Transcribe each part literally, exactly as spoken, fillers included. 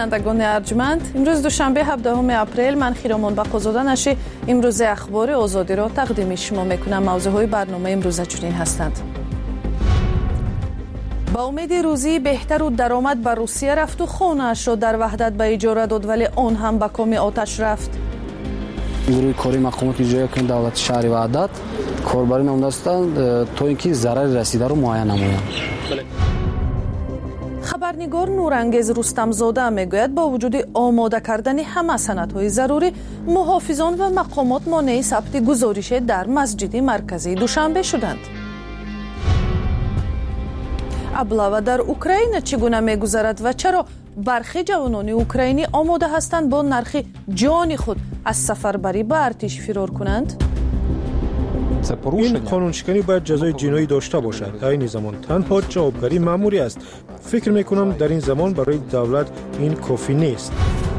شنوندگان ارجمند، امروز دوشنبه هفدهم اپریل، من خیرامان بقازاده نشی امروز اخبار آزادی را تقدیم شما میکنم. موضوعهای برنامه امروز چنین هستند: با امید روزی بهتر و درآمد به روسیه رفت و خانه‌اش را در وحدت به اجاره داد، ولی آن هم به کام آتش رفت. گروه کاری مقامات اجرایی کننده دولت شهر وحدت کاربری نمودند تا اینکه ضرر رسیده رو معاینه نمایند. خبرنگار نورانگیز رستمزاده میگوید با وجود آماده کردن همه سندهای ضروری، محافظان و مقامات مانع ثبت گزارش در مسجد مرکزی دوشنبه شدند. ابله در اوکراین چگونه میگذرد و چرا برخی جوانان اوکراینی آماده هستند با نرخ جان خود از سفربری به ارتش فرار کنند؟ این قانونشکنی باید جزای جنایی داشته باشد. در این زمان تنها جوابگری مأموری است. فکر میکنم در این زمان برای دولت این کافی نیست.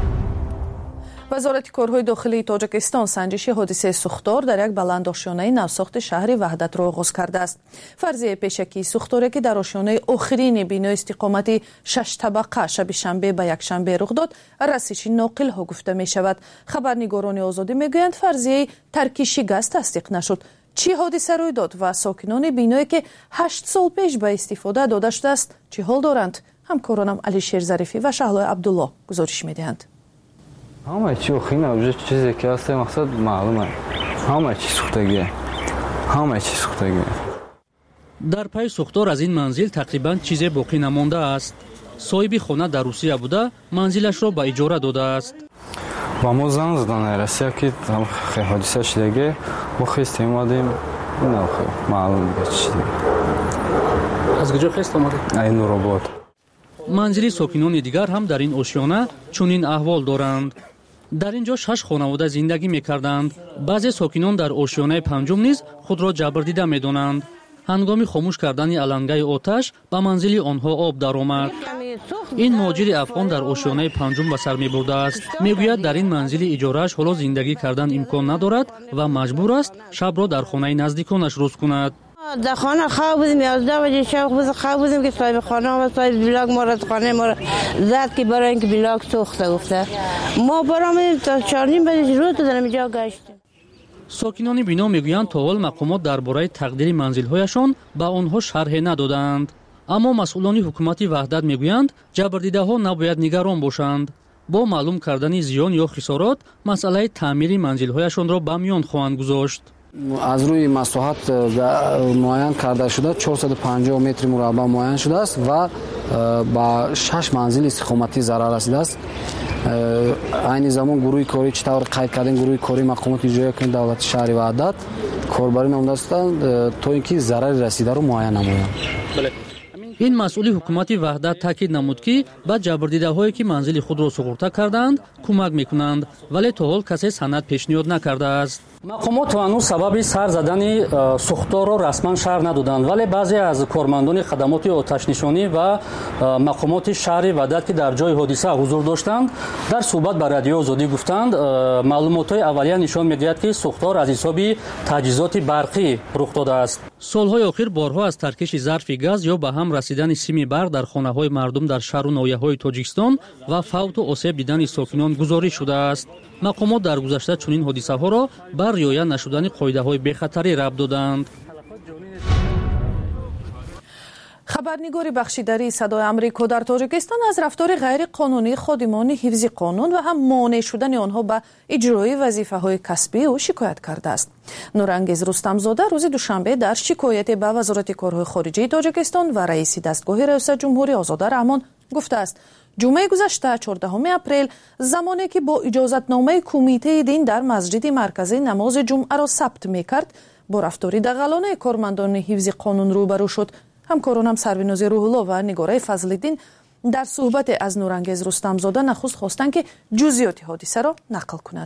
وزارت کارهای داخلی تاجیکستان سنجش حادثه سوختار در یک بلندآشیانه نوساخت شهر وحدت را آغاز کرده است. فرضیه پیشکی سوختاری که در آشیانه آخرین بنا استقامتی شش طبقه شب شنبه به یک شنبه رخ داد، رسیج ناقل ها گفته می شود. خبرنگاران آزادی میگویند فرضیه ترک شکست تصدیق نشد. چی حادثه روی داد و ساکنان بینایی که هشت سال پیش به استفاده داده شده است چی حال دارند؟ همکارانم علیشیر ظریفی و شهلا عبدالله گزارش میدهند. همه چی خیلی وجود چیزی که است مقصد معلومه. همه چی سوختگی همه چی سوختگی در پای سوختار از این منزل تقریبا چیزی باقی نمانده است. صاحب خانه در روسیه بوده، منزلش را به اجاره داده است. با ما زنگ زدن رسیه که خیلی حادثه شدگی ما خیست اومدیم. نه خیلی معلوم چی دیگه. از کجا خیست اومدید؟ این نورآباد. منزلی ساکنان دیگر هم در این آشیانه چنین احوال دارند. در اینجا شش خانواده زندگی می‌کردند. بعضی ساکنان در آشیانه پنجم نیز خود را جبر دیده می‌دانند. هنگام خاموش کردن علنگه آتش به منزل آنها آب درآمد. این مهاجر افغان در آشیانه پنجم به سر می‌برده است. میگوید در این منزل اجاره‌اش حالا زندگی کردن امکان ندارد و مجبور است شب را در خانه نزدیکانش روز کند. در خانه خواب بودیم، یازده بجه شب خواب بودیم که صاحب خانه و صاحب بلاک ما را خانه ما را زد که برای اینکه بلاک سوخته گفته. ما برام تا چهار نیم بجه روز در اینجا گشتیم. ساکنان بینا میگویند تا حال مقامات درباره تقدیر منزل‌هایشان به آنها شرح ندادند. اما مسئولان حکومت وحدت میگویند جبردیده‌ها نباید نگران باشند. با معلوم کردن زیان یا خسارات مسئله تعمیر منزل‌هایشان را به میان خواهند گذاشت. از روی مساحت معاین کرده شده چهارصد و پنجاه متر مربع معاین شده است و با شش منزل استقامتی ضرر رسیده است. این زمان گروه کاری چطور قید کردن گروه کاری مقامات اجرایی کننده دولت شهر وحدت کاربری نموده هستند تا اینکه ضرر رسیده رو معاین نمایند. این مسئول حکومت وحدت تاکید نمود که با جبردیده‌هایی که منزل خود را سقوط کردند کمک میکنند، ولی تا حال کسی سند پیشنهاد نکرده است. مقامات هنوز سبب سر زدن سوختار را رسما شهر ندادند، ولی بعضی از کارمندان خدمات آتش نشانی و مقامات شهر وحدت که در جای حادثه حضور داشتند در صحبت با رادیو آزادی گفتند معلومات‌های اولیه نشان می‌دهد که سوختار از حساب تجهیزات برقی رخ داده است. سالهای اخیر بارها از ترکش ظرف گاز یا به هم رسیدن سیم برق در خانه‌های مردم در شهر و ناحیه‌های تاجیکستان و فوت و آسیب دیدن ساکنان گزارش شده است. مقامات در گذشته چنین حادثه‌ها را بر رعایت نشدن قاعده‌های بی‌خطری ربط دادند. خبرنگار بخشیداری صدای آمریکا در تاجیکستان از رفتار غیر قانونی خادمان حفظ قانون و هم مانع شدن آنها به اجرای وظیفه‌های کسبی او شکایت کرده است. نورانگیز رستمزاده روز دوشنبه در شکایت به وزارت کارهای خارجه تاجیکستان و رئیس دستگاه ریاست جمهوری آزاد رحمان گفته است جمعه گذشته چهاردهم اپریل زمانی که با اجازتنامه کمیته دین در مسجد مرکزی نماز جمعه را ثبت می‌کرد با رفتاری دغلانه کارمندان حفظ قانون روبرو شد. همکارانم سربیناز روح الله و نگاره فضل‌الدین در صحبت از نورانگیز رستمزاده نخست خواستند که جزئیات حادثه را نقل کند.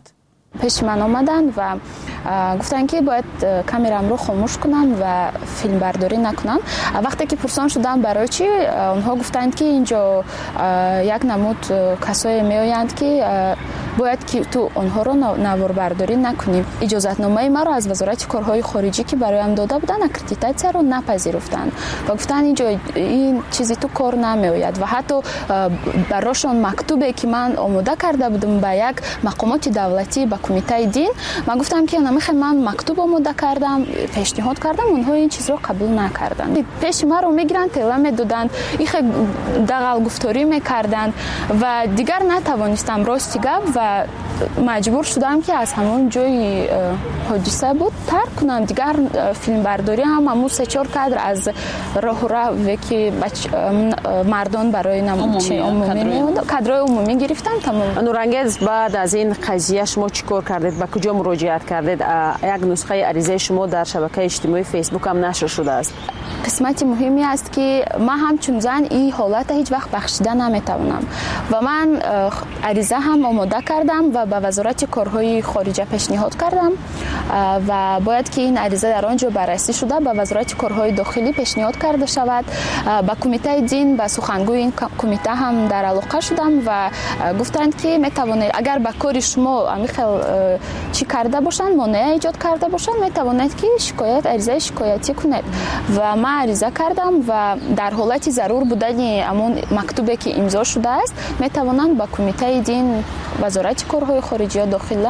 پیش من آمدن و گفتن که باید کامرام رو خاموش کنم و فیلم برداری نکنم. وقتی که پرسان شدم برای چی، اونها گفتند که اینجا یک نمود کسایی میآیند که باید که تو اونها رو نوار برداری نکنیم. اجازتنامه ما رو از وزارت کارهای خارجی که برایم داده بودن اکریدیتاسیون رو نپذیرفتن و گفتن اینجا این چیزی تو کار نمیآید و حتی براشون مکتوبی که من آماده کرده بودم به یک مقامات دولتی به کمیته دین، من گفتم که نمیخوام، من مکتوب آماده کردم، پیشنهاد کردم، اونها این چیز رو قبول نکردن. پیش ما رو میگیرن، تله میدادن، ایخ دغل گفتاری میکردن و دیگر نتوانستم راستی گپ و مجبور شدم که از همون جای حادثه بود ترک کنم. دیگر فیلم برداری هم همون سه چهار کادر از راه راه که مردان برای نمایش عمومی میوند کادرای عمومی گرفتن. تمام. نورانگیز بعد از این قضیه شما چیکار کردید؟ به کجا مراجعت کردید؟ یک نسخه عریضه شما در شبکه اجتماعی فیسبوک هم نشر شده است. قسمت مهمی است که من همچون زن این حالت هیچ وقت بخشیده نمیتوانم و من عریضه هم آماده کردم و به وزارت کارهای خارجه پیشنهاد کردم و باید که این عریضه در آنجا بررسی شده به وزارت کارهای داخلی پیشنهاد کرده شود. با کمیته دین و سخنگوی این کمیته هم در علاقه شدم و گفتند که میتوانید اگر به کار شما امیخل چی کرده باشند، مانع ایجاد کرده باشند، میتوانید که شکایت عریضه شکایتی کنید و من عریضه کردم و در حالت ضرور بودن همون مکتوبی که امضا شده است میتوانند با کمیته دین وزارت کارهای خارجه داخله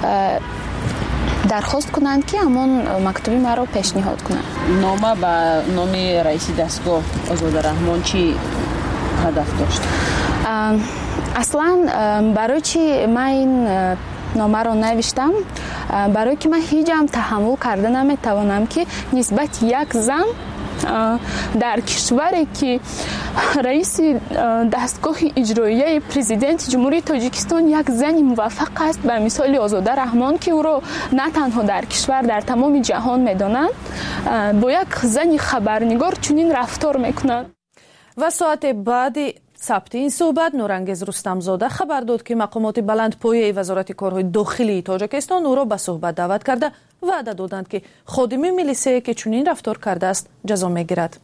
درخواست کنند که همون مکتوبی ما رو پیشنهاد کنند. نامه با نام رئیس دستگاه آزاده رحمان چی هدف داشت؟ اصلا برای چی من این نامه رو نوشتم؟ برای که من هیچ هم تحمل کرده نمیتوانم که نسبت یک زن در کشوری که رئیس دستگاه اجرایی پرزیدنت جمهوری تاجیکستان یک زن موفق است به مثال آزاده رحمان که او را نه تنها در کشور در تمام جهان میدانند، با یک زن خبرنگار چنین رفتار میکنند. و ساعت بعد ثبت این صحبت نورانگیز رستمزاده خبر داد که مقامات بلندپایه وزارت کارهای داخلی تاجیکستان او را به صحبت دعوت کرده وعده دادند که خادم میلیسه که چنین رفتار کرده است جزا میگیرد.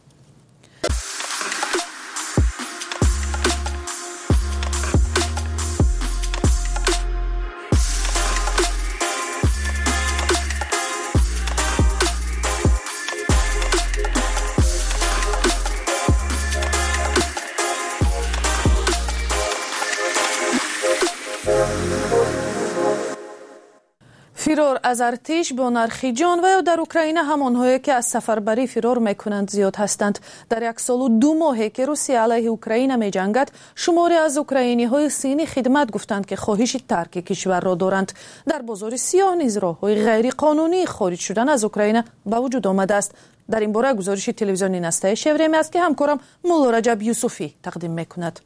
فرار از ارتش با نرخ جان و یا در اوکراین همانهایی که از سفربری فرار میکنند زیاد هستند. در یک سال و دو ماهی که روسیه علیه اوکراین می جنگد، شماری از اوکراینی های سینی خدمت گفتند که خواهش ترک کشور را دارند. در بازار سیاه نیز راه‌های غیر قانونی خارج شدن از اوکراین به وجود آمده است. در این باره گزارش تلویزیونی نسته شورمی است که همکارم مولا رجب یوسفی تقدیم میکند.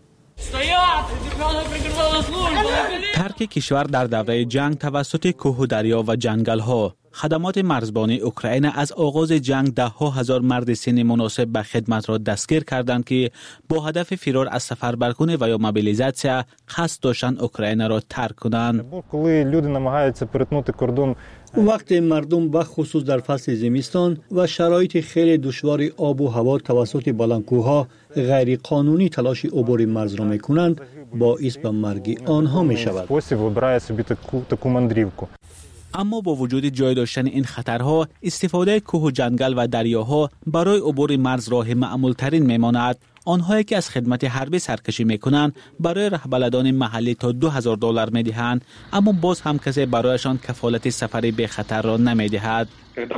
ترک کشور در دوره جنگ توسط کوه و دریا و جنگل ها. خدمات مرزبانی اوکراین از آغاز جنگ ده ها هزار مرد سن مناسب به خدمت را دستگیر کردند که با هدف فرار از سفربرکنی و یا موبیلیزاسیا قصد داشتند اوکراین را ترک کنند. وقتی مردم به خصوص در فصل زمستان و شرایط خیلی دشوار آب و هوا توسط بلندکوها غیر قانونی تلاش عبور مرز را میکنند، باعث به مرگ آنها می شود. اما با وجود جای داشتن این خطرها، استفاده کوه و جنگل و دریاها برای عبور مرز راه معمول ترین میماند. آنهایی که از خدمت حربی سرکشی میکنند برای رهبلدان محلی تا دو هزار دلار میدهند، اما باز هم کسی برایشان کفالت سفری به خطر را نمیدهد.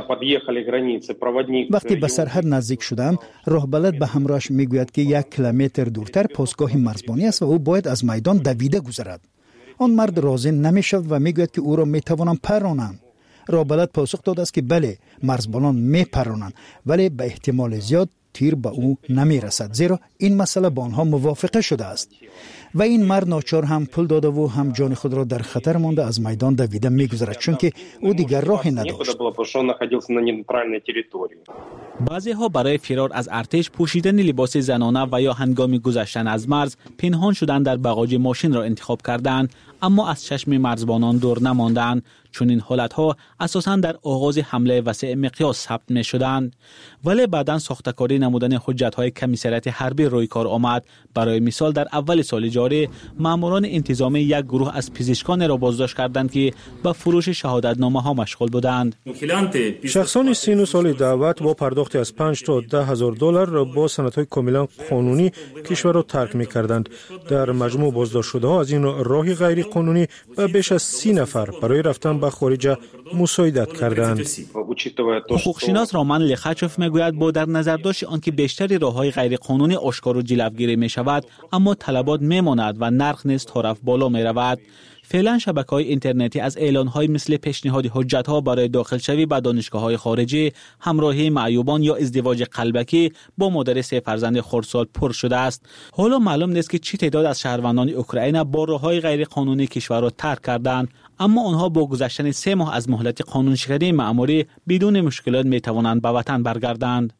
وقتی به سرحد نزدیک شدم، راهبلد به همراهش میگوید که یک کیلومتر دورتر پاسگاه مرزبانی است و او باید از میدان دویده گذرد. آن مرد راضی نمیشد و میگوید که او را میتوانم پرانم. راهبلد پاسخ داده است که بله، مرزبانان میپرانند، ولی به احتمال زیاد تیر به او نمیرسد، زیرا این مسئله با آنها موافقه شده است. و این مرد ناچار هم پول داده و هم جان خود را در خطر مانده از میدان دویده میگذرد، چون که او دیگر راهی نداشت. بعضی ها برای فرار از ارتش پوشیدن لباس زنانه و یا هنگام گذشتن از مرز پنهان شدن در باغچه ماشین را انتخاب کردند، اما از چشم مرزبانان دور نماندند، چون این حالتها اساساً در آغاز حمله وسیع مقیاس ثبت می شدند. ولی بعداً ساختکاری نمودن حجت‌های کمیسریت حربی روی کار آمد. برای مثال در اول سال جاری ماموران انتظامی یک گروه از پزشکان را بازداشت کردند که به فروش شهادتنامه ها مشغول بودند. شخصان سی و نه ساله دعوت با پرداخت از پنج تا ده هزار دلار با سندهای کاملا قانونی کشور را ترک می‌کردند. در مجموع بازداشت شده ها از این راه غیر قانونی به بیش از سی نفر برای رفتن به خارج مساعدت کردند. حقوقشناس رامان لخاچوف میگوید با در نظر داشت آنکه بیشتر راه‌های غیر قانونی آشکار و جلوگیری می‌شود، اما طلبات می‌ماند و نرخ نیز طرف بالا می‌رود. فعلا شبکه‌های اینترنتی از اعلان‌های مثل پیشنهاد حجت‌ها برای داخل شوی به دانشگاه‌های خارجی، همراهی معیوبان یا ازدواج قلبکی با مادر سه فرزند خردسال پر شده است. حالا معلوم نیست که چه تعداد از شهروندان اوکراین با راه‌های غیر قانونی کشور را ترک کردند، اما آنها با گذشتن سه ماه از مهلت قانونشکنی مأموری بدون مشکلات می‌توانند به وطن برگردند.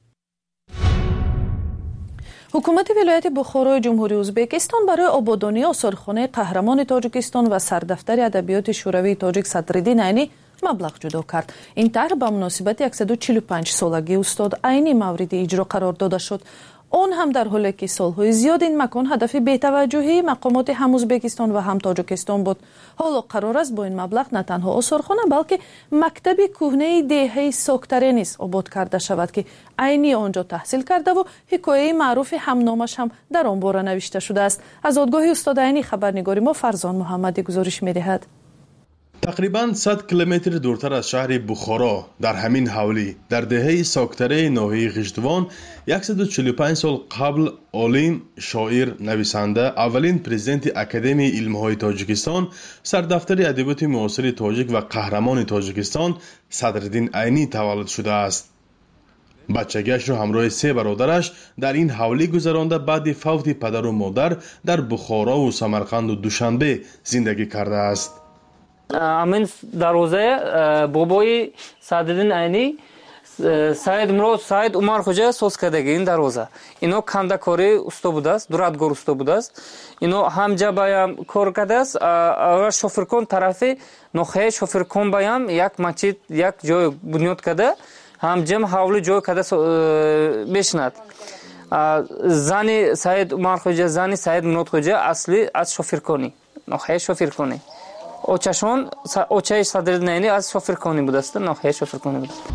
حکومت ولایت بخارای جمهوری ازبکستان برای آبادانی آثارخانه قهرمان تاجیکستان و سردفتر ادبیات شوروی تاجیک صدرالدین عینی مبلغ جدا کرد. این طرح به مناسبت صد و چهل و پنج سالگی استاد عینی مورد اجرا قرار داده شد. آن هم در حالی که سالهای زیاد این مکان هدف بی‌توجهی مقامات هم ازبکستان و هم تاجیکستان بود. حالا قرار است با این مبلغ نه تنها آثارخانه بلکه مکتب کهنه دهه ساکتره نیز آباد کرده شود که عینی آنجا تحصیل کرده و حکایه معروف همنامش هم در آن باره نوشته شده است. از دادگاه استاد عینی خبرنگاری ما فرزان محمدی گزارش می‌دهد. تقریباً صد کیلومتر دورتر از شهر بخارا در همین حوالی در دهه ساکتره ناحیه خشتوان صد و چهل و پنج سال قبل عالم، شاعر، نویسنده، اولین پرزیدنت اکادمی علم‌های تاجیکستان، سردفتر ادبیات معاصر تاجیک و قهرمان تاجیکستان صدرالدین عینی تولد شده است. بچگیش را همراه سه برادرش در این حوالی گذرانده بعد فوت پدر و مادر در بخارا و سمرقند و دوشنبه زندگی کرده است. امین دروازه بابای صدرالدین عینی سعید مراد سعید عمر خوجا ساز کردگی این دروازه. اینو کندکاری استا بوده است، دورادگور استا بوده است. اینو همجا بایم کار کرده است. اول شوفرکن طرفی نخه شوفرکن بایم یک مسجد یک جای بنیاد کرده. همجا حوالی جای کرده بشند. زنی سعید عمر خوجا زنی سعید مراد خوجا اصلی از شوفرکنی نخه شوفرکنی. اوچشون اوچه صدرالدین عینی از شوفرکنی بوده است، ناحیه شوفرکنی بوده است.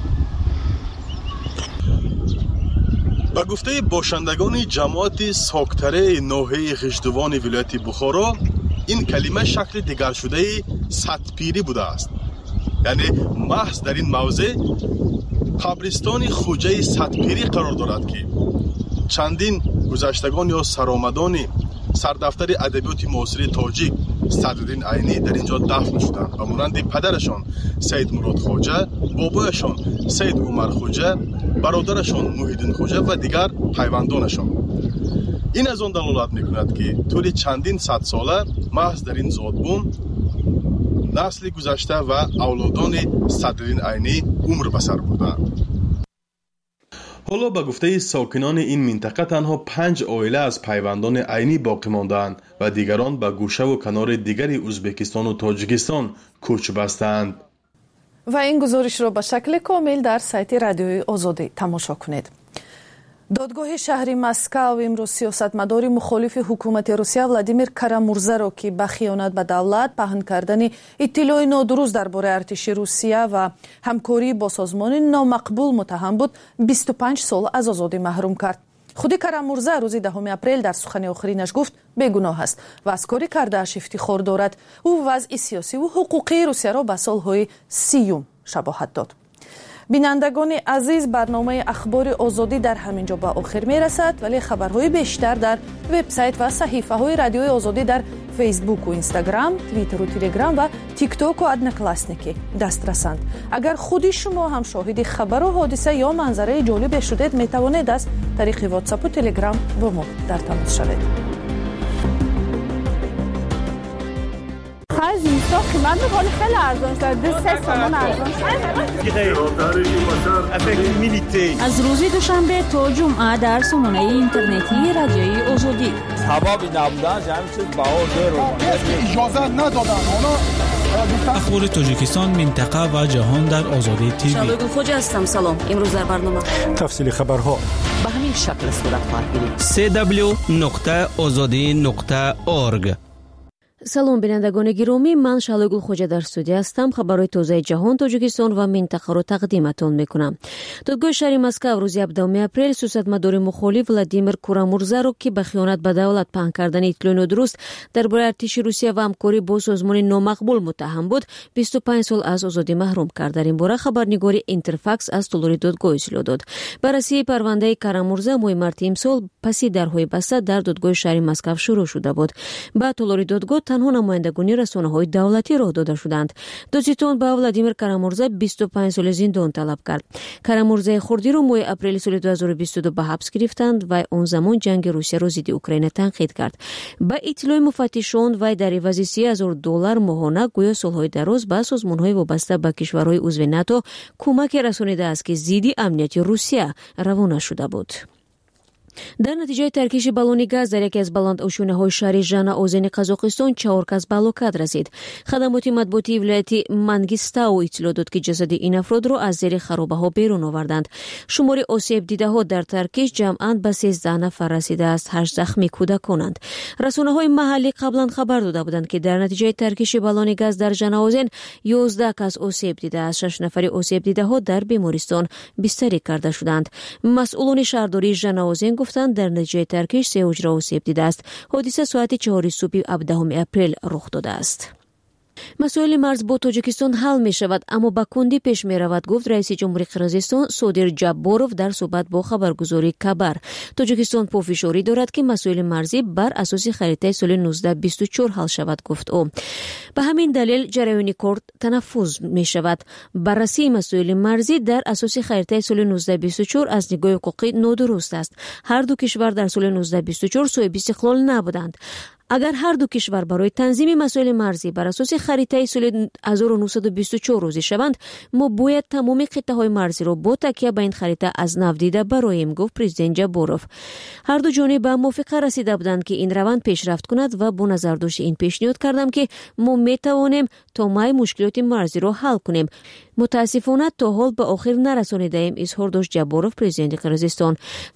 با گفته باشندگان جماعت ساکتره ناحیه خشتوان ولایت بخارا، این کلمه شکل دیگر شده سدپیری بوده است. یعنی محض در این موضع قبرستان خوجه سدپیری قرار دارد که چندین گذشتگان یا سرآمدان سردفتر ادبیات معاصر تاجیک صدرالدین عینی در اینجا دفن شدند و مانند پدرشان سید مراد خوجا، بابایشان سید عمر خوجا، برادرشان محیدین خوجا و دیگر پیوندانشان. این از آن دلالت میکند که طول چندین صد ساله محض در این زادبوم نسل گذشته و اولادان صدرالدین عینی عمر به سر بردند. حالا به گفته ساکنان این منطقه تنها پنج عائله از پیوندان عینی باقی ماندند و دیگران به گوشه و کنار دیگری ازبکستان و تاجیکستان کوچ بستند. و این گزارش را به شکل کامل در سایت رادیوی آزادی تماشا کنید. دادگاه شهری مسکو امروز سیاستمدار مخالف حکومت روسیه ولادیمیر کارامورزا را که به خیانت به دولت، پهن کردن اطلاع نادرست درباره ارتش روسیه و همکاری با سازمان نامقبول متهم بود، بیست و پنج سال از آزادی محروم کرد. خود کارامورزا روز دهم اپریل در سخن آخرینش گفت بیگناه است و از کاری کرده‌اش افتخار دارد. او وضع سیاسی و حقوقی روسیه را به سالهای سیوم شباهت داد. بینندگان عزیز، برنامه اخبار آزادی در همینجا به آخر می رسد، ولی خبرهای بیشتر در وبسایت و صحیفه های رادیوی آزادی در فیسبوک و اینستاگرام، توییتر و تلگرام و تیک توک و ادنکلاسنیکی دسترسند. اگر خودی شما هم شاهد خبر و حادثه یا منظره جالب شدید، می توانید از طریق واتساپ و تلگرام با ما در تماس شوید. خیلی زیستا قیمت میکنه خیلی ارزان شد دو سه سامان ارزان شد. از روز دوشنبه تا جمعه در سامانه اینترنتی رادیوی آزادی حبابی نبودن جمعی چیز باور دارو اجازه ندادن اخبار تاجیکستان، منطقه و جهان در آزادی تیوی. شالوی خوجا هستم. سلام. امروز در برنامه تفصیل خبرها به همین شکل صورت خواهد گرفت. سی دبلیو نقطه آزادی نقطه اورگ. салом бинандагони гиромӣ, ман Шалои Гулхоҷа дар студия ҳастам. хабарҳои тозаи ҷаҳон, Тоҷикистон ва минтақаро тақдиматон мекунам. Додгоҳи шаҳри Москав рӯзи ҳабдуҳуми апрел сиёсатмадори мухолиф Владимир Курамурзаро, ки ба хиёнат ба давлат паҳн кардани иттилои нодуруст дар бораи артиши Русия ва ҳамкорӣ бо созмони номақбул муттаҳам буд, бисту панҷ сол аз озодӣ маҳрум кард. дар ин бора хабарнигори Интерфакс аз толори додгоҳ иттилоъ дод. баррасии парвандаи Карамурза моҳи марти имсол паси дарҳои баста дар додгоҳи шаҳри Москав шурӯъ шуда буд. ба толори додгоҳ танҳо намояндагони расонаҳои давлатӣ роҳ дода шуданд. додситон ба Владимир Карамурза бисту панҷ соли зиндон талаб кард. Карамурзаи хурдиро моҳи апрели соли ду ҳазору бисту ду ба ҳабс гирифтанд. вай он замон ҷанги Русияро зидди Украина танқид кард. ба иттилои муфаттишон, вай дар ивази си ҳазор доллар моҳона гӯё солҳои дароз ба созмонҳои вобаста ба кишварҳои узви НАТО кӯмаке расонидааст, ки зидди амнияти Русия равона шуда буд. дар натиҷаи таркиши баллони газ дар яке аз баландошунаҳои шаҳри Жанаозени Қазоқистон чаҳор кас ба ҳалокат расид. хадамоти матбуотии вилояти Мангистау иттилоъ дод, ки ҷасади ин афродро аз зери харобаҳо берун оварданд. шумори осебдидаҳо дар таркиш ҷамъан ба сенздаҳ нафар расидааст. ҳашт захмӣ кӯдаконанд. расонаҳои маҳаллӣ қаблан хабар дода буданд, ки дар натиҷаи таркиши баллони газ дар Жанаозен ёздаҳ кас осеб дидааст. шаш нафари осебдидаҳо дар бемористон бистарӣ карда шуданд. масъулони шаҳрдории Жанаозен гуфтанд, дар натиҷаи таркиш се ҳуҷра осеб дидааст. ҳодиса соати чаҳори субҳи ҳабдуҳуми апрел рух додааст. масоили марз бо Тоҷикистон ҳал мешавад, аммо ба кундӣ пеш меравад, гуфт раиси ҷумҳури Қирғизистон Содир Ҷабборов дар суҳбат бо хабаргузории Кабар. Тоҷикистон пӯфишорӣ дорад, ки масоили марзӣ бар асоси харитаи соли нуздаҳ бисту чор ҳал шавад, гуфт ӯ. ба ҳамин далел ҷараёни кор танаффуз мешавад. баррасии масоили марзӣ дар асоси харитаи соли нуздаҳ бисту чор аз нигоҳи ҳуқуқӣ нодуруст аст. ҳар ду кишвар дар соли нуздаҳ бисту чор соҳиби истиқлол набуданд. агар ҳар ду кишвар барои танзими масоили марзӣ бар асоси харитаи соли ҳазору нуҳсаду бисту чор рӯзӣ шаванд, мо бояд тамоми қиттаҳои марзиро бо такя ба ин харита аз нав дида бароем, гуфт президент Ҷабборов. ҳар ду ҷониб ба мувофиқа расида буданд, ки ин раванд пешрафт кунад ва бо назардошти ин пешниҳод кардам, ки мо метавонем то май мушкилоти марзиро ҳал кунем. мутаассифона то ҳол ба охир нарасонидаем, изҳор дошт Ҷабборов, президенти Қирғизистон.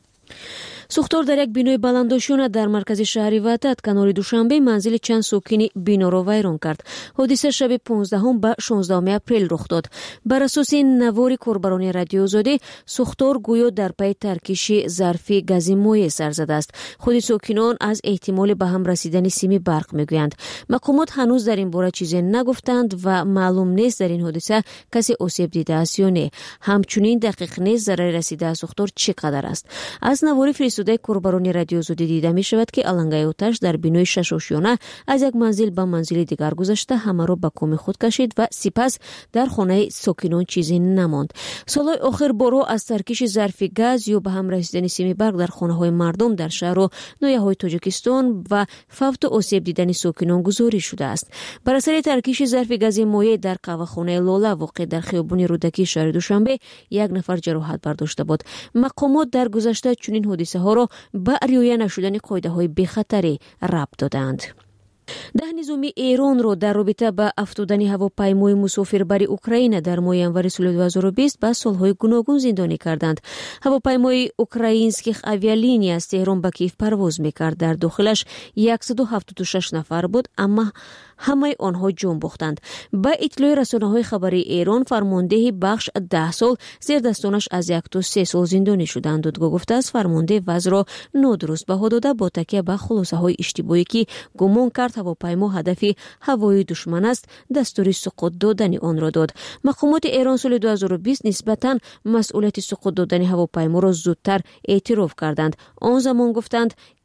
сӯхтор дар як бинои баландошуна дар маркази шаҳри Ватат канори Душанбе манзили чанд сокини биноро вайрон кард. ҳодиса шаби понздаҳум ба шонздаҳуми апрел рух дод. бар асоси навори корбарони радиоозодӣ, сӯхтор гӯё дар пайи таркиши зарфи гази моеъ сар задааст. худи сокинон аз эҳтимоли ба ҳам расидани сими барқ мегӯянд. мақомот ҳанӯз дар ин бора чизе нагуфтанд ва маълум нест дар ин ҳодиса касе осеб дидааст ё не. ҳамчунин дақиқ нест зарари расидаа сӯхтор чӣ қадар аст. аз навори фиристодаи корбарони радиоозодӣ дида мешавад, ки алангаи оташ дар бинои шашошёна аз як манзил ба манзили дигар гузашта ҳамаро ба коми худ кашид ва сипас дар хонаи сокинон чизе намонд. солҳои охир борҳо аз таркиши зарфи газ ё ба ҳам расидани сими барқ дар хонаҳои мардум дар шаҳру ноҳияҳои Тоҷикистон ва фавту осеб дидани сокинон гузориш шудааст. бар асари таркиши зарфи гази моеъ дар қаҳвахонаи Лола воқеъ дар хиёбони Рӯдакии шаҳри Душанбе як нафар ҷароҳат бардошта буд. мақомот дар гузашта чунин ҳодисаҳоро ба риоя нашудани қоидаҳои бехатарӣ рабт доданд. даҳ низоми Эронро дар робита ба афтудани ҳавопаймои мусофирбари Украина дар моҳи январи соли ду ҳазору бист ба солҳои гуногун зиндонӣ карданд. ҳавопаймои украинских авиалиния аз Теҳрон ба Киев парвоз мекард. дар дохилаш яксаду ҳафтоду шаш нафар буд, аммо ҳамаи онҳо ҷон бохтанд. ба иттилои расонаҳои хабарии Эрон, фармондеҳи бахш даҳ сол, зердастонаш аз як то се сол зиндонӣ шуданд. додгоҳ гуфтааст, фармондеҳ вазъро нодуруст баҳо дода бо такя ба хулосаҳои иштибоҳӣ, ки гумон кард ҳавопаймо ҳадафи ҳавоии душман аст, дастури суқут додани онро дод. мақомоти Эрон соли ду ҳазору бист нисбатан масъулияти суқут додани ҳавопайморо зудтар эътироф карданд. он замон гуфтанд,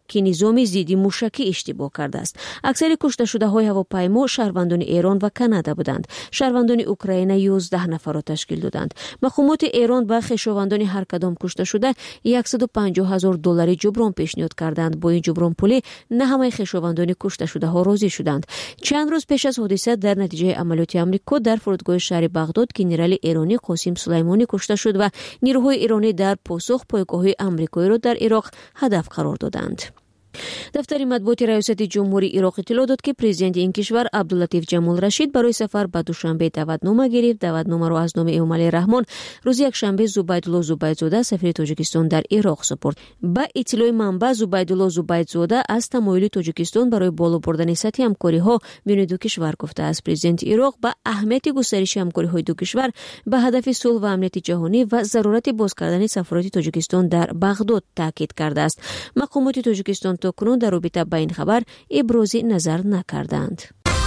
که نظام ضد موشکی اشتباه کرده است. اکثر کشته شده های هواپیما شهروندان ایران و کانادا بودند. شهروندان اوکراین یازده نفر را تشکیل دادند. مقامات ایران به خویشاوندان هر کدام کشته شده صد و پنجاه هزار دلار جبران پیشنهاد کردند. با این جبران پولی نه همه خویشاوندان کشته شده ها راضی شدند. چند روز پیش از حادثه در نتیجه عملیات آمریکا در فرودگاه شهر بغداد گنرال ایرانی قاسم سلیمانی کشته شد و نیروهای ایرانی در پاسخ پایگاه‌های آمریکایی را در عراق هدف قرار دادند. دفتر مطبوعات ریاست جمهوری عراق اطلاع داد که پرزیدنت این کشور عبداللطیف جمال رشید برای سفر به دوشنبه دعوتنامه گرفت. دعوتنامه را از نام امام علی رحمان روز یکشنبه زبیدالله زبیدزاده سفیر تاجیکستان در عراق سپرد. با اطلاع منبع زبیدالله زبیدزاده از تمایل تاجیکستان برای بالا بردن سطح همکاری‌ها بین دو کشور گفته است. پرزیدنت عراق با اهمیت گسترش همکاری‌های دو کشور به هدف صلح و امنیت جهانی و ضرورت باز کردن سفارت تاجیکستان در بغداد تاکید کرده است. مقامات تاجیکستان تاکنون در رابطه با این خبر ابراز نظر نکردند.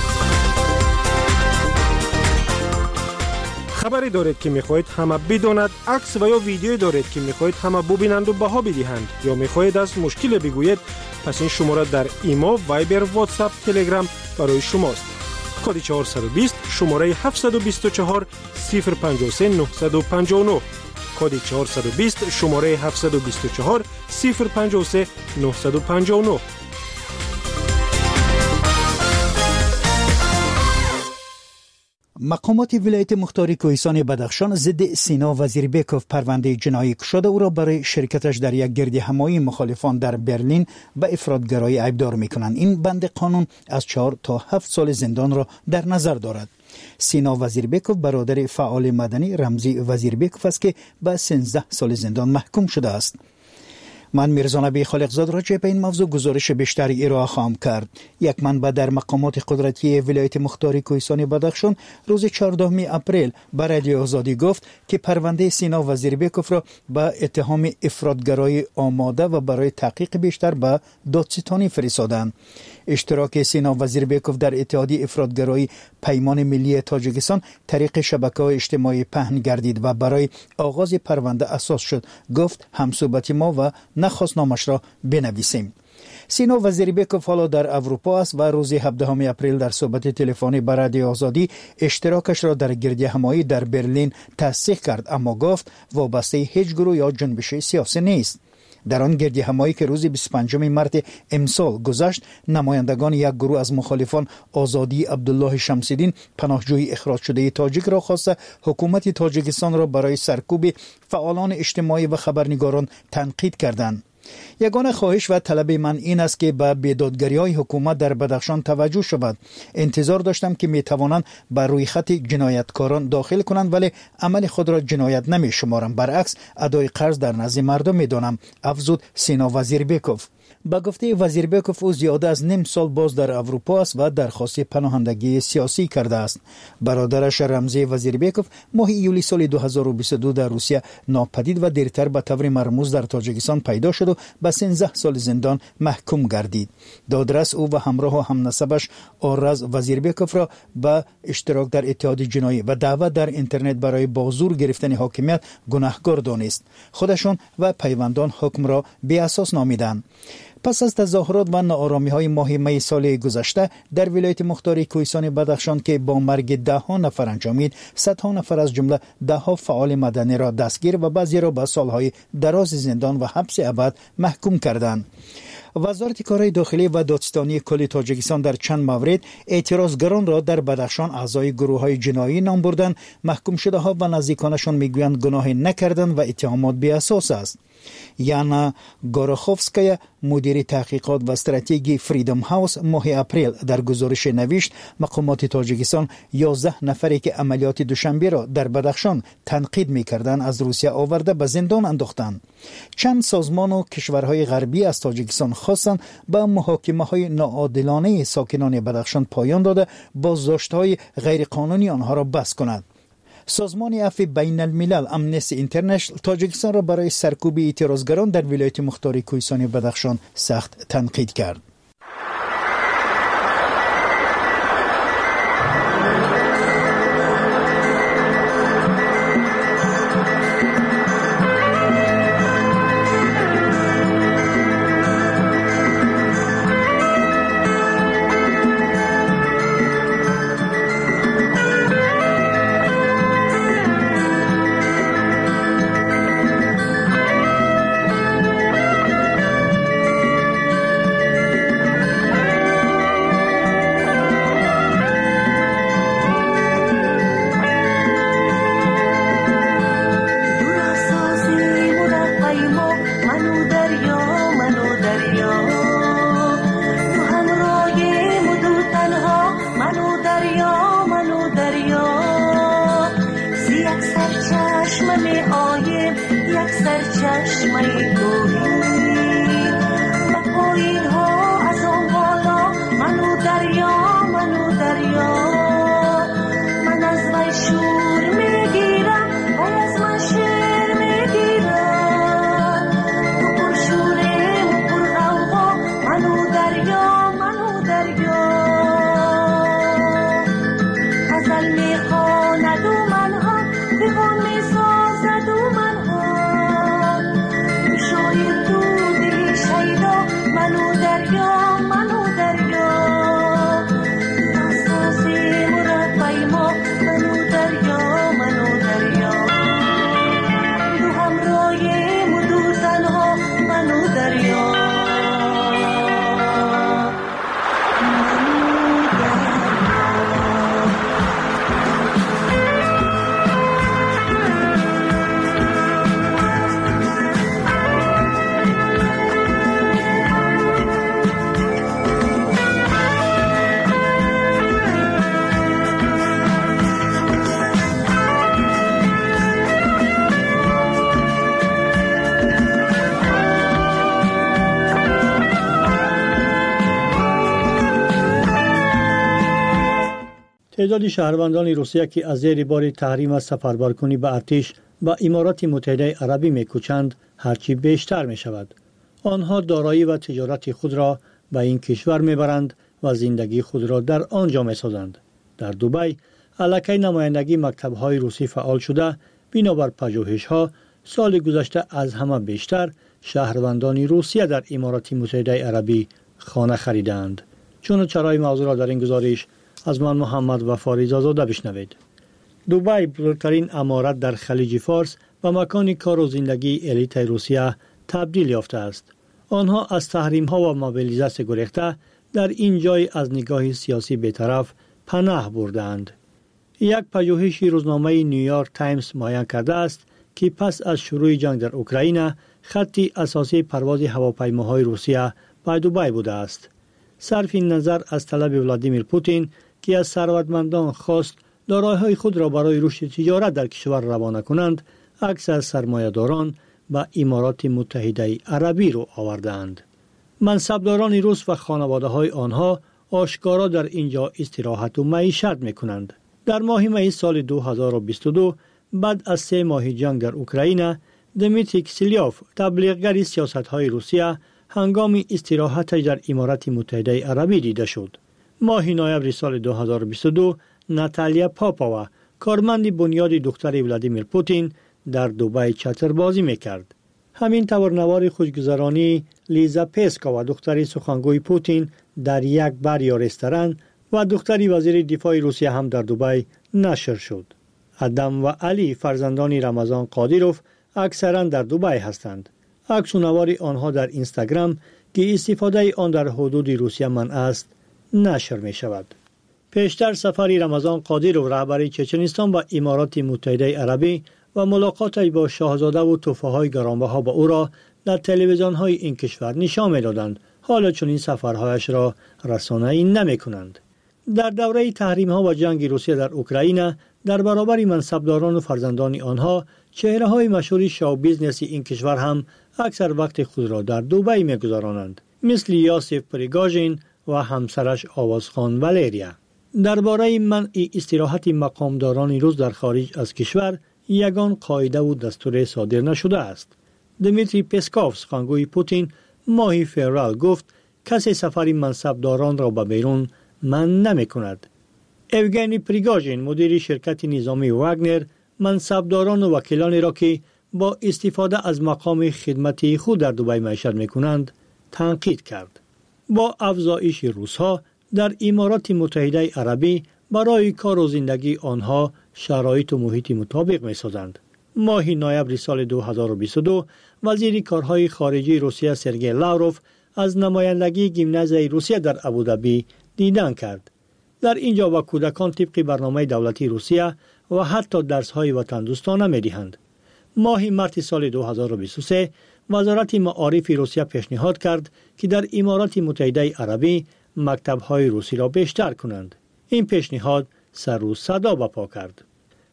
خبری دارید که میخواهید همه بداند، عکس و یا ویدیویی دارید که میخواهید همه ببینند و بها بدهند، یا میخواهید از مشکل بگویید، پس این شماره در ایما، وایبر، واتساپ، تلگرام برای شماست. کد چهارصد و بیست شماره هفتصد و بیست و چهار صفر پنجاه و سه نهصد و پنجاه و نه. کد چهارصد و بیست شماره هفتصد و بیست و چهار صفر پنجاه و سه نهصد و پنجاه و نه. مقامات ولایت مختار کوهستان بدخشان ضد سینا وزیربکوف پرونده جنایی شده او را برای شرکتش در یک گردهمایی مخالفان در برلین به افراطگرایی عیبدار می‌کنند. این بند قانون از چهار تا هفت سال زندان را در نظر دارد. سینا وزیربکوف برادر فعال مدنی رمزی وزیربکوف است که به سیزده سال زندان محکوم شده است. من میرزا نبی خالقزاد راجع به این موضوع گزارش بیشتری ارائه خواهم کرد. یک منبع در مقامات قدرتی ولایت مختار کوهستان بدخشان روز چهاردهم اپریل به رادیو آزادی گفت که پرونده سینا وزیربکوف را به اتهام افراطگرایی آماده و برای تحقیق بیشتر به دادستانی فرستادند. اشتراک سینا وزیربکوف در اتحادیه افراطگرایی پیمان ملی تاجیکستان طریق شبکه‌های اجتماعی پهن گردید و برای آغاز پرونده اساس شد. گفت همصحبت ما و نخواست نامش را بنویسیم. سینا وزیربکوف حالا در اروپا است و روز هفدهم اپریل در صحبت تلفنی با رادیو آزادی اشتراکش را در گردهمایی در برلین تصدیق کرد، اما گفت وابسته هیچ گروه یا جنبش سیاسی نیست. در آن گردهمایی که روز بیست و پنجم مارس امسال گذشت، نمایندگان یک گروه از مخالفان آزادی عبدالله شمس‌الدین پناهجوی اخراج شده تاجیک را خواسته حکومت تاجیکستان را برای سرکوب فعالان اجتماعی و خبرنگاران تنقید کردند. یگانه خواهش و طلب من این است که به بیدادگری‌های حکومت در بدخشان توجه شود. انتظار داشتم که می‌توانند بر روی خط جنایتکاران داخل کنند، ولی عمل خود را جنایت نمی‌شمارم، برعکس ادای قرض در نزد مردم می‌دانم، افزود سینا وزیربکوف. با گفته وزیربکوف او زیاده از نیم سال باز در اروپا است و درخواست پناهندگی سیاسی کرده است. برادرش رمزی وزیربکوف ماه ایولی سال دو هزار و بیست و دو در روسیه ناپدید و دیرتر به طور مرموز در تاجیکستان پیدا شد و به سیزده سال زندان محکوم گردید. دادرس او و همراه و همنسبش آرز وزیربکوف را به اشتراک در اتحاد جنایی و دعوت در اینترنت برای بازور گرفتن حاکمیت گناهکار دانست. خودشان و پیوندان حکم را بی اساس نامیدند. پس از تظاهرات و ناآرامی‌های ماه می سال گذشته در ولایت مختار کوهستان بدخشان که با مرگ ده ها نفر انجامید، صدها نفر از جمله ده ها فعال مدنی را دستگیر و بعضی را به سالهای دراز زندان و حبس ابد محکوم کردند. وزارت کارهای داخلی و دادستانی کل تاجیکستان در چند مورد اعتراضگران را در بدخشان اعضای گروه‌های جنایی نام بردند. محکوم شده ها و نزدیکانشان میگویند گناه نکردند و اتهامات بی اساس است. یانا گوروخوفسکایا مدیر تحقیقات و استراتژی فریدم هاوس ماه اپریل در گزارش نوشت مقامات تاجیکستان یازده نفری که عملیات دوشنبه را در بدخشان تنقید می‌کردند از روسیه آورده به زندان انداختند. چند سازمان و کشورهای غربی از تاجیکستان خواستند به محاکمه‌های ناعادلانه ساکنان بدخشان پایان داده بازداشت‌های غیرقانونی آنها را بس کنند. سازمان عفو بین الملل امنستی اینترنشنال تاجیکستان را برای سرکوب اعتراضگران در ولایت مختار کوهستان بدخشان سخت تنقید کرد. چشم می آیم یک سر چشم گوهی و پایین ها از آن بالا منو دریا منو دریا من از وی شور می گیرم و از من شیر می گیرم تو پر شوریم و پر غوغا منو دریا منو دریا غزل می خواند و من هم دیوان می سازد و من هم شاید تو دلی شیدا منو دریا منو دریا ناسازی مربی ما منو دریا منو دریا دو همراهیم و دو تنها منو دریا تعداد شهروندان روسیه که از زیر بار تحریم از سفربرکنی به ارتش به امارات متحده عربی می‌کوچند هرچی بیشتر می‌شود. آنها دارایی و تجارت خود را به این کشور می‌برند و زندگی خود را در آنجا می‌سازند. در دبی علاقه نمایندگی مکتب‌های روسی فعال شده، بنابر پژوهش‌ها سال گذشته از همه بیشتر شهروندان روسیه در امارات متحده عربی خانه خریدند. چون چرای موضوع را در این گزارش از من محمد و فاریز آزاده بشنوید. دبی بزرگترین امارت در خلیج فارس و مکان کار و زندگی الیت روسیه تبدیل یافته است. آنها از تحریم ها و موبیلیزاسیون گریخته در این جای از نگاه سیاسی بی‌طرف پناه بردند. یک پژوهش روزنامه نیویورک تایمز معین کرده است که پس از شروع جنگ در اوکراین خطی اساسی پرواز هواپیماهای روسیه به دبی بوده است. صرف نظر از طلب ولادیمیر پوتین که از ثروتمندان خواست دارایی‌های خود را برای رشد تجارت در کشور روانه کنند، اکثر سرمایه‌داران به امارات متحده عربی رو آوردند. منصبداران روس و خانواده‌های آنها آشکارا در اینجا استراحت و معیشت می‌کنند. در ماه می سال دو هزار و بیست و دو بعد از سه ماه جنگ در اوکراین، دمیتری کسیلیوف تبلیغگر سیاست‌های روسیه هنگام استراحتش در امارات متحده عربی دیده شد. ماه نوامبر سال دو هزار و بیست و دو ناتالیا پاپاوا کارمند بنیاد دختر ولادیمیر پوتین در دبی چتربازی میکرد. همین طور نوار خوشگذرانی لیزا پسکا و دختر سخنگوی پوتین در یک بار یا رستوران و دختر وزیر دفاع روسیه هم در دبی نشر شد. ادم و علی فرزندان رمضان قادیروف اکثرا در دبی هستند. عکس و نوار آنها در اینستاگرام که استفاده آن در حدود روسیه منع است نشر می شود. پیشتر سفری رمضان قادیروف رهبر چچنستان به امارات متحده عربی و ملاقاتش با شاهزاده و تحفه‌های گرانبها با او را در تلویزیون‌های این کشور نشان می‌دادند. حالا چون این سفرهایش را رسانه‌ای نمی‌کنند. در دوره تحریم‌ها و جنگ روسیه در اوکراین در برابر منصبداران و فرزندان آنها چهره‌های مشهور شو بیزنس این کشور هم اکثر وقت خود را در دبی می‌گذرانند، مثل یاسف پریگاژین و همسرش آوازخان والریا. درباره منع استراحت مقامداران روس در خارج از کشور یگان قاعده و دستور صادر نشده است. دمیتری پسکوف سخنگوی پوتین ماه فوریه گفت کسی سفر منصبداران را به بیرون منع نمی‌کند. اوگنی پریگاژین مدیر شرکت نظامی واگنر منصبداران و وکیلانی را که با استفاده از مقام خدمتی خود در دبی معیشت می‌کنند تنقید کرد. با افزایش روس‌ها در امارات متحده عربی برای کار و زندگی آنها شرایط و محیط مطابق می‌سازند. ماه نوامبر سال دو هزار و بیست و دو وزیر کارهای خارجه روسیه سرگئی لاوروف از نمایندگی گیمنازیای روسیه در ابوظبی دیدن کرد. در اینجا با کودکان طبق برنامه دولتی روسیه و حتی درس‌های وطن دوستانه می‌دهند. ماه مارس سال دو هزار و بیست و سه وزارت معارف روسیه پیشنهاد کرد که در امارات متحده عربی مکتب‌های روسی را بیشتر کنند. این پیشنهاد سر و صدا برپا کرد.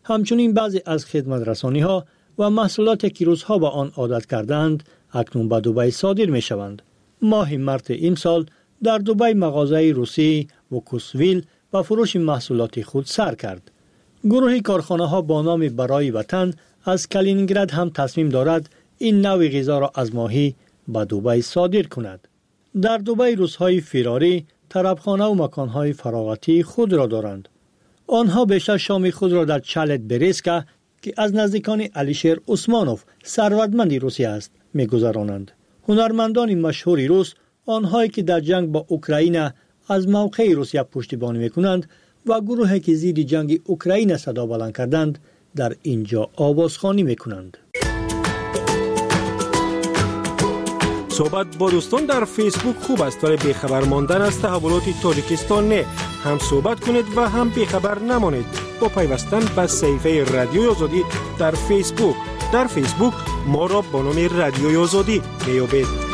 همچنین بعضی از خدمت رسانی ها و محصولاتی که روزها با آن عادت کردند اکنون به دبی صادر می شوند. ماه مارس این سال در دبی مغازه روسی وکوسویل با فروش محصولات خود سر کرد. گروه کارخانه ها با نام برای وطن از کالینینگراد هم تصمیم دارد این نوع غذا را از ماهی به دبی صادر کند. در دبی روزهای فراری طربخانه و مکانهای فراغتی خود را دارند. آنها بیشتر شام خود را در چالت بریسکا که از نزدیکان علیشیر عثمانوف ثروتمند روسیه است می‌گذرانند. هنرمندان مشهور روس، آنهایی که در جنگ با اوکراین از موقع روسیه پشتیبانی می‌کنند و گروهی که ضد جنگ اوکراین صدا بلند کردند در اینجا آوازخوانی می‌کنند. صحبت با دوستان در فیسبوک خوب است ولی بیخبر ماندن از تحولات تاجیکستان نه. هم صحبت کنید و هم بیخبر نمانید با پیوستن به صفحه رادیوی آزادی در فیسبوک. در فیسبوک ما را با نام رادیوی آزادی میابید.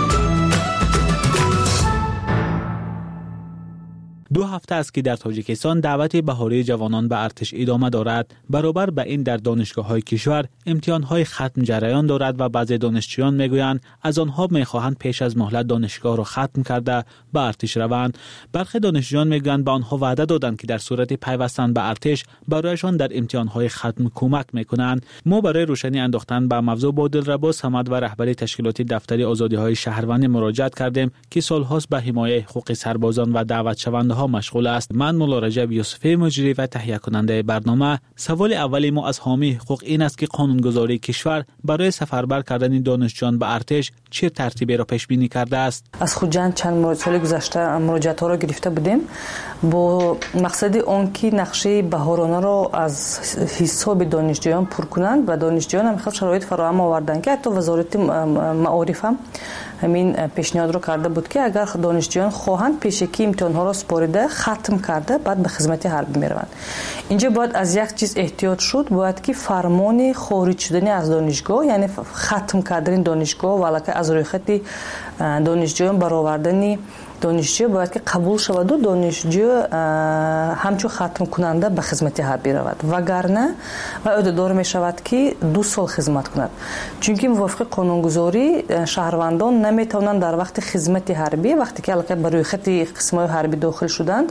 دو هفته است که در تاجیکستان دعوت بهاری جوانان به ارتش ادامه دارد. برابر به این در دانشگاه‌های کشور امتحان‌های ختم جریان دارد و بعضی دانشجویان میگویند از آنها می‌خواهند پیش از مهلت دانشگاه را ختم کرده به ارتش روند. برخی دانشجویان میگویند به آنها وعده دادند که در صورت پیوستن به ارتش برایشان در امتحان‌های ختم کمک می‌کنند. ما برای روشنی انداختن به موضوع با دلربا صمد و رهبری تشکیلات دفتر آزادی‌های شهروندی مراجعه کردیم که سال‌هاست به حمایت حقوق سربازان و دعوت شونده مشغول است. من مولا رجب یوسفی مجری و تهیه کننده برنامه. سوال اولی ما از حامی حقوق این است که قانونگذاری کشور برای سفربر کردن دانشجویان به ارتش چه ترتیبی را پیش بینی کرده است؟ از خود چند سال گذشته مراجعات ها را گرفته بودیم با مقصد آن که نقشه بهارانه را از حساب دانشجویان پر کنند و دانشجویان هم خیلی شرایط فراهم آوردند که حتی وزارت معارف هم همین پیشنهاد رو کرده بود که اگر دانشجویان خواهند پیشکی امتحان ها را سپارده ختم کرده بعد به خدمت حربی میروند. اینجا باید از یک چیز احتیاط شد، باید که فرمان خارج شدن از دانشگاه یعنی ختم کردن دانشگاه ولکه از روی خط دانشجویان برآوردن دانشجو باید که قبول شود و دانشجو همچون ختم کننده به خدمت حربی رود وگرنه و عهده‌دار می شود که دو سال خدمت کند، چون که موافق قانونگذاری شهروندان نمی توانند در وقت خدمت حربی وقتی که البته بر روی خط قسم‌های حربی داخل شدند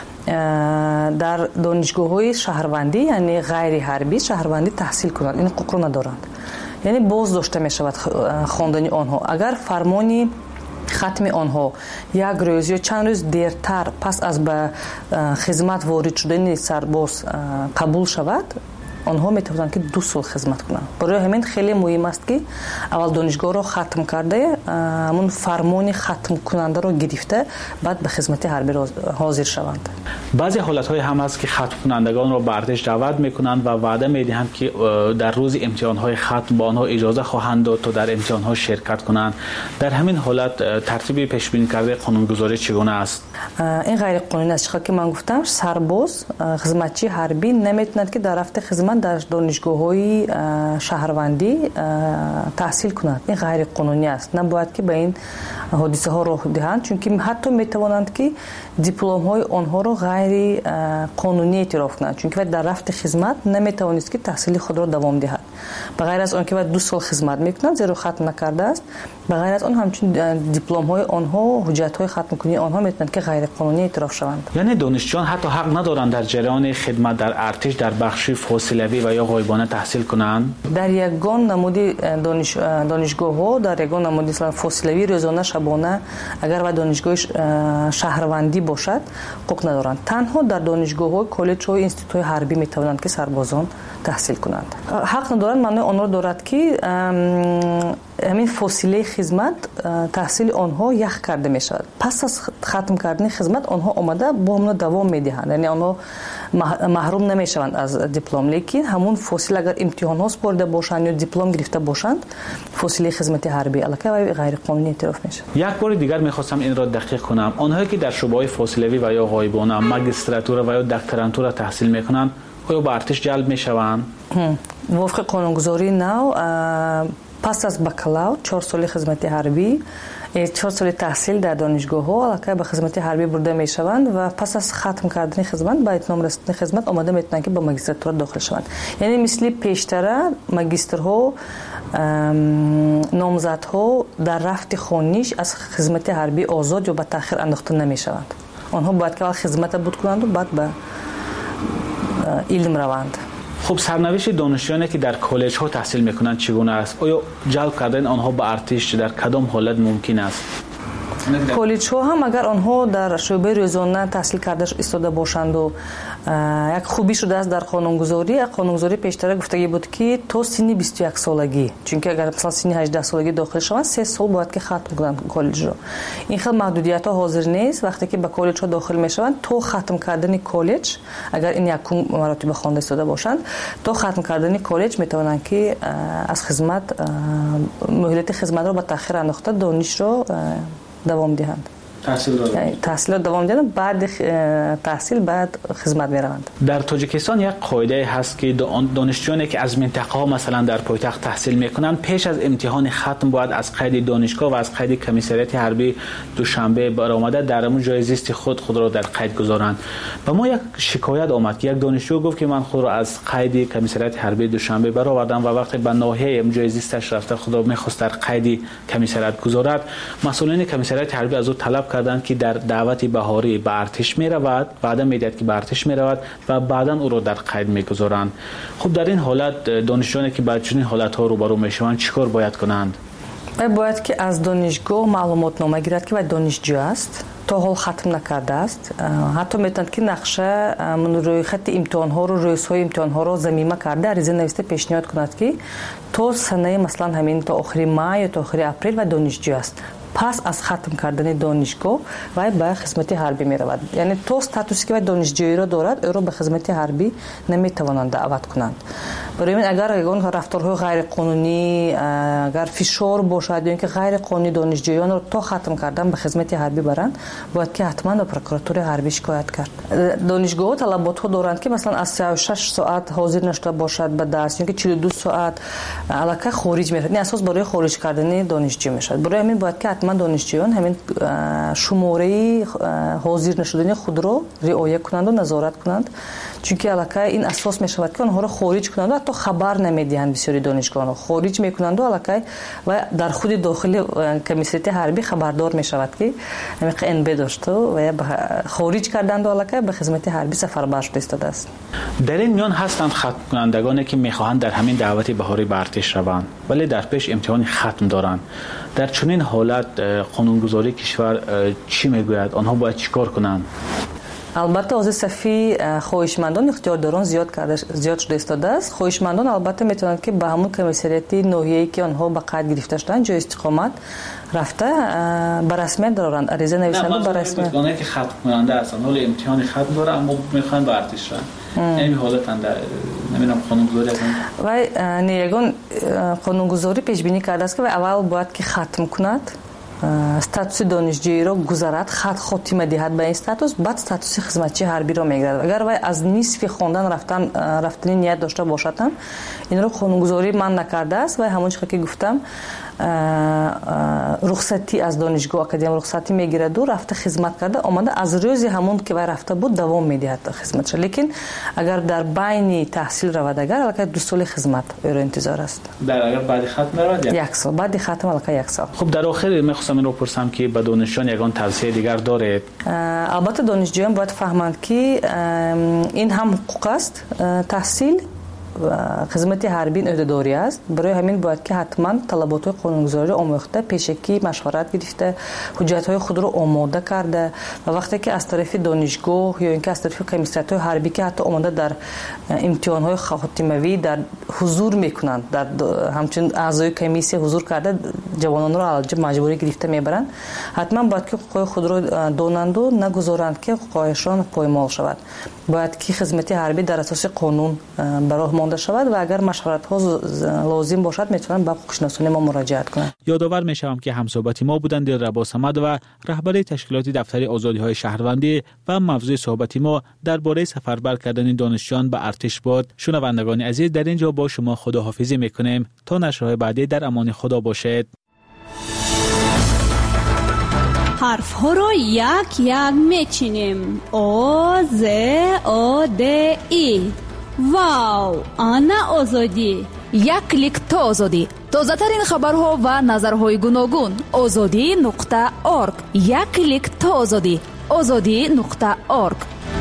در دانشگاه‌های شهروندی یعنی غیر حربی شهروندی تحصیل کنند. این حقوق را ندارند، یعنی باز داشته می شود خواندن آنها. اگر فرمانی ختم آنها یک روز یا چند روز دیرتر پس از به خدمت وارد شدن سرباز قبول شود آنها میتوانند که دو سال خدمت کنند. برای همین خیلی مهم است که اول دانشگاه را ختم کرده همون فرمان ختم کننده را گرفته بعد به خدمت حربی حاضر شوند. بعضی حالت‌های هم هست که ختم کنندگان را به ارتش دعوت میکنند و وعده میدهند که در روز امتحان‌های ختم با آنها اجازه خواهند داد تا در امتحان‌ها شرکت کنند. در همین حالت ترتیب پیش بینی کرده قانونگذاری چگونه است؟ این غیر قانونی است. چون که من گفتم سرباز خدمتچی حربی نمیتواند که در رفت خدمت در دانشگاه‌های شهروندی تحصیل کنند. این غیر قانونی است. نباید که به این حادثه ها راه دهند، چون که حتی میتوانند که دیپلم های آنها را غیر قانونی اعتراف کنند، چون که در رفت خدمت نمیتوانست که تحصیل خود را دوام دهد. بغیر از آن که دو سال خدمت میکنند زیرا ختم نکرده است، بغیر از آن همچنین دیپلم های آنها حجت های ختم کنی آنها میتونند که غیر قانونی اعتراف شوند. یعنی دانشجویان حتی حق ندارند در جریان خدمت در ارتش در بخش فاصله‌ای و یا غایبانه تحصیل کنند. در یگان نمودی دانش دانشگاه ها در یگان نمودی فاصله‌ای روزانه شبانه اگر و دانشگاه شهروندی باشد حقوق ندارند. تنها در دانشگاه های کالج های اینستیتوت های حربی میتوانند که سربازان تحصیل کنند. حق ندارند معنی آن را دارد که همین فاصله خدمت تحصیل آنها یک کرده می شود. پس از ختم کردن خدمت آنها آمده با همون دوام می دهند، یعنی آنها محروم نمی شوند از دیپلم، لیکن همون فاصله اگر امتحان ها سپرده باشند یا دیپلم گرفته باشند فاصله خدمت حربی البته غیر قانونی اعتراف میشه. یک بار دیگر میخواستم این را دقیق کنم. آنهایی که در شعبه های فاصله‌ای و یا غایبانه ماجستراتور و یا دکترانتور تحصیل میکنند آیا به ارتش جلب میشوند؟ وفق قانونگذاری نو پس از بکالور چهار سال خدمت حربی چهار سال تحصیل در دانشگاه‌ها البته به خدمت حربی برده میشوند و پس از ختم کردن خدمت به اتمام رسیدن خدمت آماده میتونن که با ماجستراتور داخل شوند. یعنی مثل پیشتر ماجسترها نامزدها در رفت خانیش از خدمت حربی آزاد یا به تأخیر انداخته نمیشوند. آنها باید که خدمت بود کنند و بعد به علم روند. خب سرنوشت دانشجویانی که در کالج ها تحصیل میکنند چگونه است؟ آیا جلب کردن آنها به ارتش در کدام حالت ممکن است؟ کالج ها هم اگر آنها در شعبه روزانه تحصیل کرده ایستاده باشند و یک خوبی شده است در قانونگذاری، قانونگذاری پیشتر گفتگی بود که تا سن بیست و یک سالگی، چون که اگر مثلا سن هجده سالگی داخل شوند سه سال باید که ختم کنند کالج رو. این خیلی محدودیت ها حاضر نیست. وقتی که به کالج ها داخل میشوند تا ختم کردن کالج، اگر این یک مراتب خوانده ایستاده باشند، تا ختم کردن کالج میتوانند که از خدمت مهلت خدمت رو به تأخیر انداخته دانش رو دوام دهند. تحصیل دارند. تحصیل دوام دهند، بعد تحصیل بعد خدمت میروند. در تاجیکستان یک قاعده هست که دانشجویانی که از منطقه ها مثلا در پایتخت تحصیل میکنند پیش از امتحان ختم باید از قید دانشگاه و از قید کمیسریت حربی دوشنبه برآمده در همون جای زیست خود خود را در قید گذارند. و ما یک شکایت آمد که یک دانشجو گفت که من خود را از قید کمیسریت حربی دوشنبه برآوردم و وقتی به ناحیه جای زیستش رفته خود را میخواست در قید کمیسریت گذارد، مسئولین کمیسریت حربی از او طلب کردند که در دعوت بهاری به ارتش می رود، بعدا میدهد که به ارتش می رود و بعدا او را در قید میگذارند. خب در این حالت دانشجویانی که با چنین حالت ها روبرو میشوند چیکار باید کنند؟ باید که از دانشگاه معلومات نامه گیرد که باید دانشجو است، تا حال ختم نکرده است. حتی میتوند که نقشه روی خط امتحان ها رو روی های امتحان ها رو ضمیمه کرده عریضه نوشته پیشنهاد کند که تا سنه مثلا همین تا آخر ماه یا تا آخر اپریل و دانشجو است. پس از ختم کردن دانشگاه و به خدمت حربی می رود. یعنی تو استاتوسی که دانشجویی را دارد او را به خدمت حربی نمی توانند دعوت کنند. برای این اگر اون رفتارهای غیر قانونی، اگر فشار باشد یا اینکه غیر قانونی دانشجویان را تا ختم کردن به خدمت حربی برند، باید که حتما به پروکراتور حربی شکایت کرد. دانشگاه طلبات ها دارند که مثلا از سی و شش ساعت حاضر نشده باشد به درس، یا اینکه چهل و دو ساعت علاقه خارج می شود. این اساس برای خارج کردن دانشجو می شود. برای همین باید که حتما دانشجویان همین شماره حاضر نشدن خود را رعایت کنند و نظارت کنند، چون که علاقه این اساس می شود که آنها را خارج کنند و حتی خبر نمیدهند. بسیاری دانشگاهان خارج میکنند و علاقه و در خود داخل کمیسریت حربی خبردار می شود که همین ان بی داشته و خارج کردند و علاقه به خدمت حربی سفربر شده ایستاده است. در این میان هستند ختم کنندگانی که میخواهند در همین دعوت بهاری به ارتش روند ولی در پیش امتحان ختم دارند. در چنین حالت قانونگذاری کشور چی میگوید؟ آنها باید چیکار کنند؟ البته از صفی خواهشمندان اختیارداران زیاد کرده زیاد شده ایستاده است. خواهشمندان البته میتونند که به همون کمیسریت ناحیه‌ای که آنها به قید گرفته شدن جای استقامت رفته به رسمیت دارند، عریضه نویسند به رسمیت. نه که ختم کننده هستند، حالا امتحان ختم داره اما میخوان به ارتش رن. این حالت اند نمیدونم قانونگذاری هستند. و نیگان قانونگذاری پیش بینی کرده است که اول باید که ختم کند، استاتوس دانشجویی را گذارد، خط خاتمه دهد به این استاتوس، بعد استاتوس خدمتچی حربی را میگیرد. اگر وای از نصف خواندن رفتن رفتنی نیت داشته باشد، این را قانونگذاری من نکرده است و همون چیزی که گفتم رخصتی از دانشگاه اکادمی رخصتی میگیرد و رفته خدمت کرده آمده از روز همون که وای رفته بود دوام میدهد خدمتش. لیکن اگر در بین تحصیل رود اگر البته دو سال خدمت او را انتظار است. در اگر بعد ختم رود یک سال بعد ختم البته یک سال. خب در آخر میخواستم این رو پرسم که به دانشجویان یگان توصیه دیگر دارید؟ البته دانشجویان باید فهمند که این هم حقوق است، تحصیل خدمت حربی عهده‌داری است. برای همین باید که حتما طلبات قانونگذاری آموخته، پیشکی مشورت گرفته، حجت‌های خود رو آماده کرده و وقتی که از طرف دانشگاه یا اینکه از طرف کمیسریت حربی که حتی آماده در امتحان‌های خاتمه‌ای در حضور میکنند، در همچنین اعضای کمیسیون حضور کرده جوانان رو علاوه مجبوری گرفته میبرند، حتما باید که حقوق خود رو دانند و نگذارند که حقوقشان پایمال شود. باید که خدمت حربی در اساس قانون برای монда шавад ва агар машваратҳо лозим бошад метавонанд ба ҳуқуқшиносони мо муроҷиат кунанд. یادآور میشوم که همصحبت ما بودند دلربا صمد و رهبر تشکیلات دفتر آزادی‌های شهروندی و موضوع صحبت ما درباره سفربر کردن دانشجویان به ارتش بود. شنوندگان عزیز، در اینجا با شما خداحافظی میکنیم تا نشرهای بعدی در امان خدا باشید. حرف ها رو یک یک میچینیم. او ز او د ای. واو، آنا آزادی. یک کلیک تا آزادی. تازه ترین خبرها و نظرهای گوناگون. آزادی نقطه ارگ. یک کلیک تا آزادی. آزادی نقطه ارگ.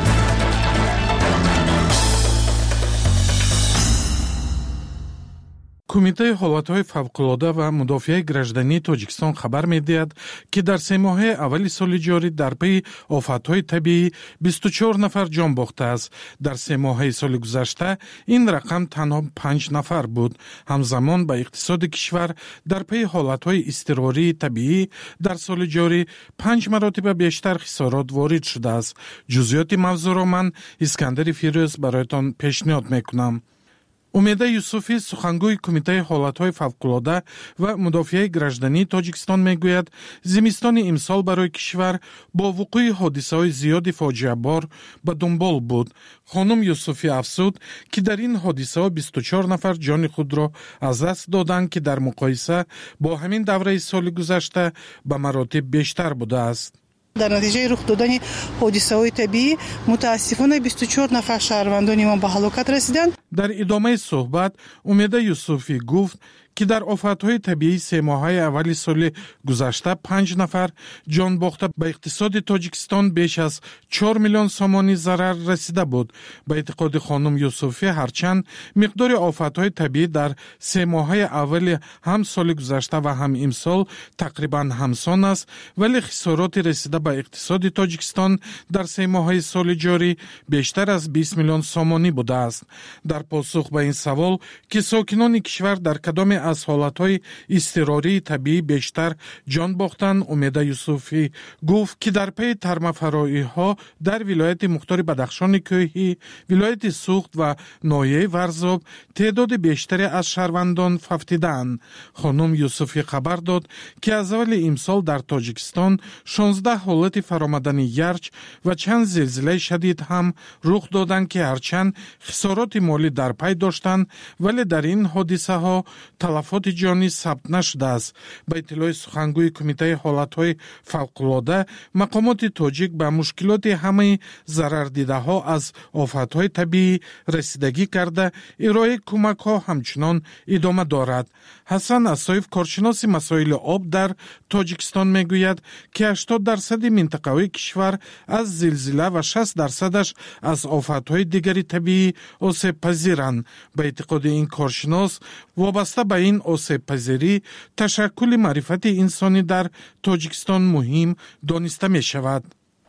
کمیته حالتهای فوق‌العاده و مدافع گражданӣ توجیکستان خبر می‌دهد که در سه ماه اول سال جاری در پی آفت‌های طبیعی بیست و چهار نفر جان باخته است. در سه ماه سال گذشته این رقم تنها پنج نفر بود. همزمان به اقتصاد کشور در پی حالتهای اضطراری طبیعی در سال جاری پنج مراتب بیشتر خسارات وارد شده است. جزئیات موضوع را من اسکندر فیروز برایتان پیشنهاد می‌کنم. امیده یوسفی سخنگوی کمیته حالتهای فوق‌العاده و مدافع گражданӣ تاجیکستان میگوید زمستان امسال برای کشور با وقوع حادثه‌های زیاد فاجعه‌بار به دنبال بود. خانم یوسفی افزود که در این حادثه‌ها بیست و چهار نفر جان خود را از دست دادند که در مقایسه با همین دوره سال گذشته به مراتب بیشتر بوده است. در نتیجه رخ دادن حادثه‌های طبیعی متاسفانه بیست و چهار نفر شهروندان ما به هلاکت رسیدند. در ادامه صحبت امیده یوسفی گفت که در آفت‌های طبیعی سه ماهه اول سال گذشته پنج نفر جان باخته به اقتصاد تاجیکستان بیش از چهار میلیون سومانی ضرر رسیده بود. به اعتقاد خانم یوسفی هرچند مقدار آفت‌های طبیعی در سه ماهه اول هم سال گذشته و هم امسال تقریبا همسان است، ولی خسارات رسیده به اقتصاد تاجیکستان در سه ماهه سال جاری بیشتر از بیست میلیون سومانی بوده است. در پاسخ به این سوال که ساکنان کشور در کدام از حالتهای اضطراری طبیعی بیشتر جان باختن، امیده یوسفی گفت که در پی ترمفرایی ها در ولایت مختار بدخشان کوهی، ولایت سوخت و ناحیه ورزاب تعداد بیشتری از شهروندان فوتیدند. خانم یوسفی خبر داد که از اول امسال در تاجیکستان شانزده حالت فرآمدن یرچ و چند زلزله شدید هم رخ دادند که هرچند خسارات مالی در پی داشتند، ولی در این حادثه ها تلفات جانی ثبت نشده است. به اطلاع سخنگوی کمیته حالتهای فوق‌العاده، مقامات تاجیک به مشکلات همه ضرردیده ها از آفت‌های طبیعی رسیدگی کرده ارائه کمک ها همچنان ادامه دارد. حسن اسایف کارشناس مسائل آب در تاجیکستان میگوید که هشتاد درصد منطقه‌های کشور از زلزله و شصت درصدش از آفت‌های دیگری طبیعی آسیب پذیرند. به اعتقاد این کارشناس وابسته به این آسیب پذیری تشکل معرفت انسانی در تاجیکستان مهم دانسته می شود.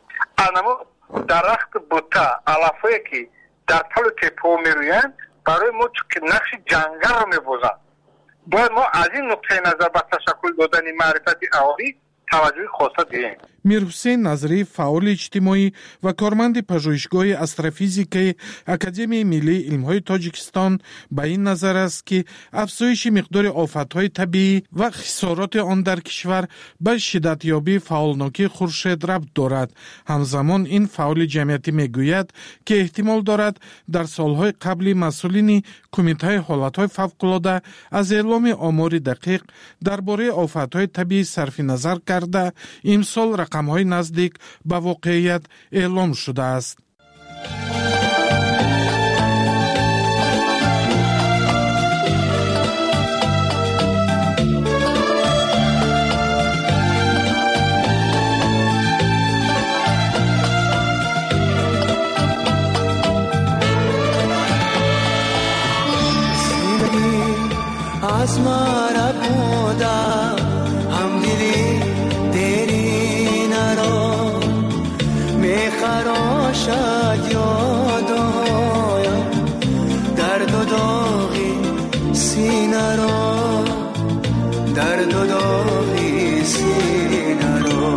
انما درخت بوتا علفایی که در طول تپو می رویند برای ما نقش جنگل رو می بازند. باید ما از این نقطه نظر به تشکل دادن معرفت اهالی توجه خاصه دهیم. میر حسین نظری فعال اجتماعی و کارمند پژوهشگاه استروفیزیک اکادمی ملی علم‌های تاجیکستان به این نظر است که افزایش مقدار آفت‌های طبیعی و خسارات آن در کشور به شدتیابی فعالناکی خورشید ربط دارد. همزمان این فعال جمعیتی میگوید که احتمال دارد در سالهای قبلی مسئولین کمیته حالت‌های فوق‌العاده از اعلام آمار دقیق درباره آفت‌های طبیعی صرف نظر کرده امسال رقم‌های نزدیک به واقعیت اعلام شده است. از مرا بودم هم دلی تیری نرا میخراشد یادایم درد و داغی سینه را درد و داغی سینه را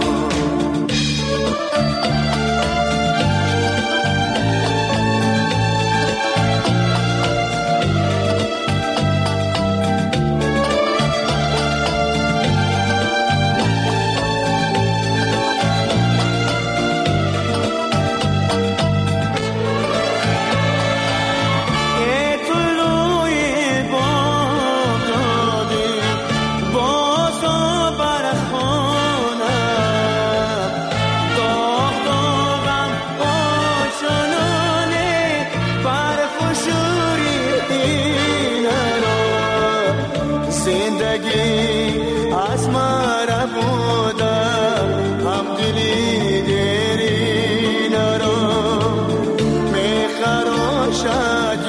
زندگی از مرا بوده هم دلی دیری نرو میخراشد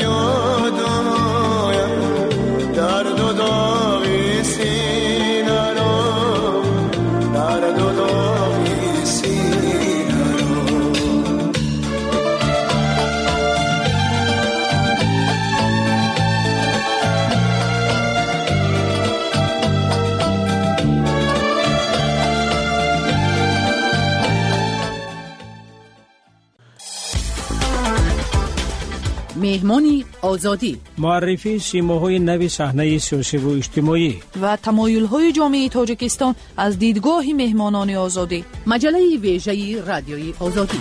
یادم درد و داغی سینه رو درد و داغی سینه رو مهمانی آزادی، معرفی سیماهای نوی صحنه سیاسی و اجتماعی و تمایل‌های جامعه تاجیکستان از دیدگاه مهمانان آزادی. مجله ویژه رادیوی آزادی.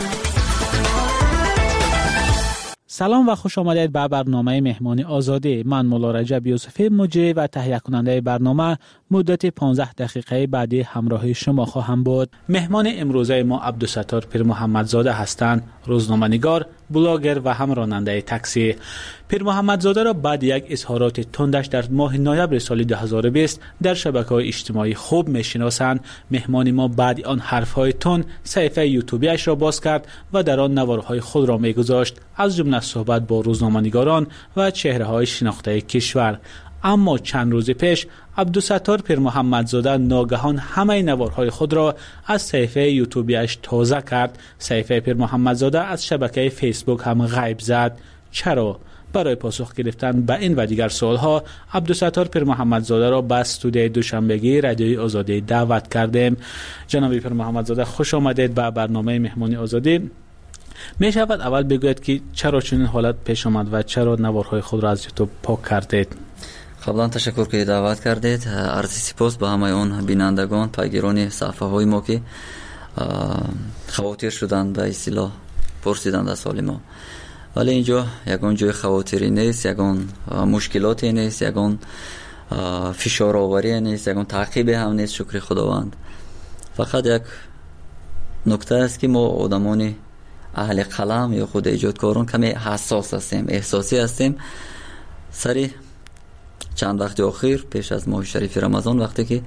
سلام و خوش آمدید به برنامه مهمانی آزادی. من مولا رجب یوسفی مجری و تهیه کننده برنامه مدت پانزده دقیقه بعدی همراه شما خواهم بود. مهمان امروزه ما عبدالستار پیر محمدزاده هستند، روزنامه‌نگار، بلاگر و هم راننده تاکسی. پیر محمدزاده را بعد یک اظهارات تندش در ماه نوامبر سال دو هزار و بیست در شبکه‌های اجتماعی خوب می‌شناسند. مهمان ما بعد آن حرف‌های تند صفحه یوتیوبیش را باز کرد و در آن نوارهای خود را می‌گذاشت، از جمله صحبت با روزنامه‌نگاران و چهره‌های شناخته کشور. اما چند روز پیش عبدالستار پیر محمدزاده ناگهان همه نوارهای خود را از صفحه یوتیوبیش تازه کرد. صفحه پیر محمدزاده از شبکه فیسبوک هم غیب زد. چرا؟ برای پاسخ گرفتن به این و دیگر سوالها عبدالستار پیر محمدزاده را به استودیوی دوشنبگی رادیوی آزادی دعوت کردیم. جناب پیر محمدزاده خوش آمدید به برنامه مهمانی آزادی. می شود اول بگوید که چرا چنین حالت پیش آمد و چرا نوارهای خود را از یوتیوب پاک کردید؟ قبلا تشکر که دعوت کردید. عرض سپاس به همه اون بینندگان پیگیران صفحه های ما که خواطر شدند به اصطلاح پرسیدند از حال ما. ولی اینجا یگان جای خواطری نیست، یگان مشکلاتی نیست، یگان فشار آوری نیست، یگان تعقیب هم نیست. شکر خداوند. فقط یک نکته است که ما آدمان اهل قلم یا خود ایجادکاران کمی حساس هستیم، احساسی هستیم. سری چند وقت اخیر پیش از ماه شریف رمضان وقتی که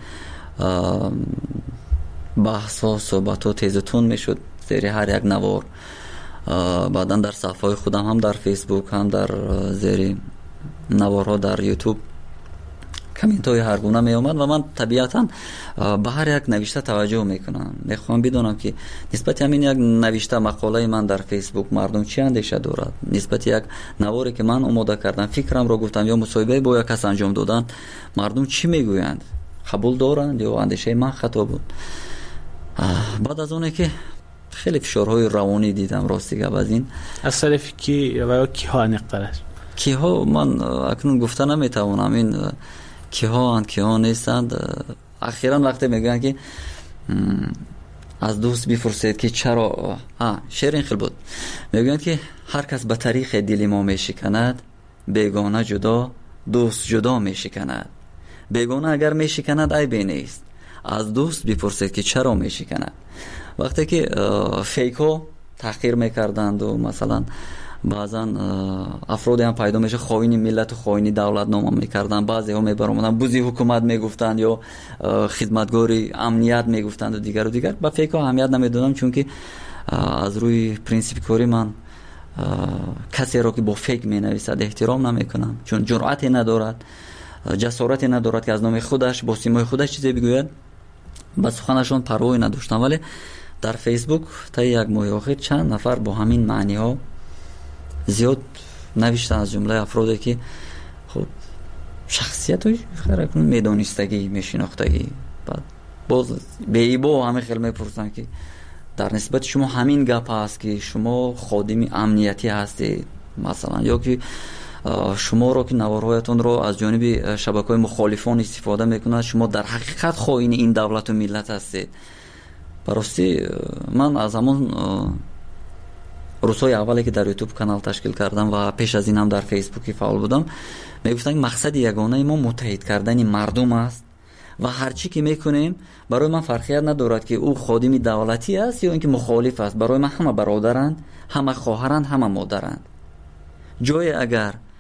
بحث ها صحبت ها تیز تون می شد زیر هر یک نوار، بعدا در صفحه خودم هم در فیسبوک هم در زیر نوارها در یوتیوب کامنت های هر گونه می آمد و من طبیعتا به هر یک نوشته توجه میکنم. میخوام بدونم که نسبت همین یک نوشته مقاله من در فیسبوک مردم چی اندیشه دارد، نسبت یک نواری که من آماده کردم فکرم را گفتم یا مصاحبه با یک کس انجام دادن مردم چی میگویند، قبول دارند یا اندیشه من خطا بود. بعد از اونه که خیلی فشارهای روانی دیدم راستی گپ از این از طرف کی و کی ها نقدرش کی ها من اکنون گفته نمیتوانم این کی ها اند کی ها نیستند. اخیراً وقتی میگن که از دوست بپرسید که چرا ها شعر این خیلی بود، میگن که هر کس به طریق دل ما میشکند، بیگانه جدا دوست جدا میشکند. بیگانه اگر میشکند عیبی نیست، از دوست بپرسید که چرا میشکند. وقتی که فیک ها تحقیر میکردند و مثلا بعضا افرادی هم پیدا میشه خائن ملت و خائن دولت نام میکردن، بعضی ها میبرامدن بوزی حکومت میگفتند یا خدمتگاری امنیت میگفتند و دیگر و دیگر. با فیک ها اهمیت نمیدادم چون که از روی پرینسیپ کاری من کسی را که با فیک مینویسد احترام نمیکنم، چون جرأتی ندارد، جسارتی ندارد که از نام خودش با سیمای خودش چیزی بگوید. با سخنشان پروایی نداشتم. ولی در فیسبوک تا یک ماه اخیر چند نفر با همین معنی ها زیاد نوشتن، از جمله افرادی که خب شخصیت های خیلی میدانستگی میشناختگی، بعد باز به ایبا همه خیلی میپرسن که در نسبت شما همین گپ هست که شما خادم امنیتی هستید مثلا، یا که شما رو که نوارهایتون رو از جانب شبکه‌های مخالفان استفاده میکنند، شما در حقیقت خائن این دولت و ملت هستید. براستی من از همون روزهای اولی که در یوتیوب کانال تشکیل کردم و پیش از این هم در فیسبوکی فعال بودم میگفتن مقصد یگانه ما متحد کردن مردم است و هر چی که میکنیم برای من فرقیت ندارد که او خادم دولتی است یا اینکه مخالف است. برای من همه برادرند، همه خواهرند، همه مادرند. جای اگر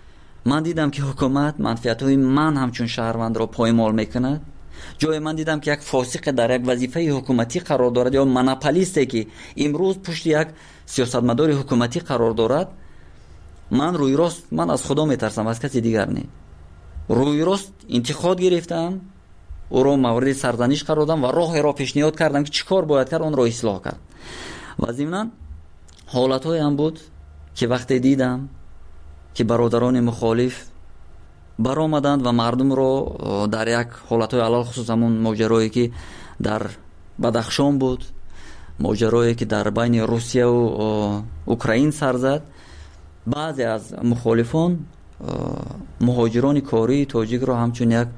من دیدم که حکومت منفعت‌های من همچون شهروند را پایمال میکند. جای من دیدم که یک فاسق در یک وظیفه حکومتی قرار دارد یا مناپولیستی که امروز پشت یک سیاستمدار حکومتی قرار دارد. من روی راست من از خدا میترسم، از کسی دیگر نه. روی راست انتقاد گرفتم، او را مورد سرزنش قرار دادم و راه را پیشنهاد کردم که چیکار باید کرد، اون را اصلاح کرد. و ضمن حالت‌های هم بود که وقتی دیدم که برادران مخالف برآمدند و مردم رو در یک حالت‌های علل خصوص همون ماجرایی که در بدخشان بود، ماجرایی که در بین روسیه و اوکراین سر زد، بعضی از مخالفان مهاجران کاری تاجیک رو همچون یک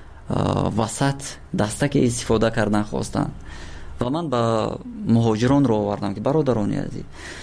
وسط دستک استفاده کردن خواستن و من با مهاجران رو آوردم که برادران عزیز،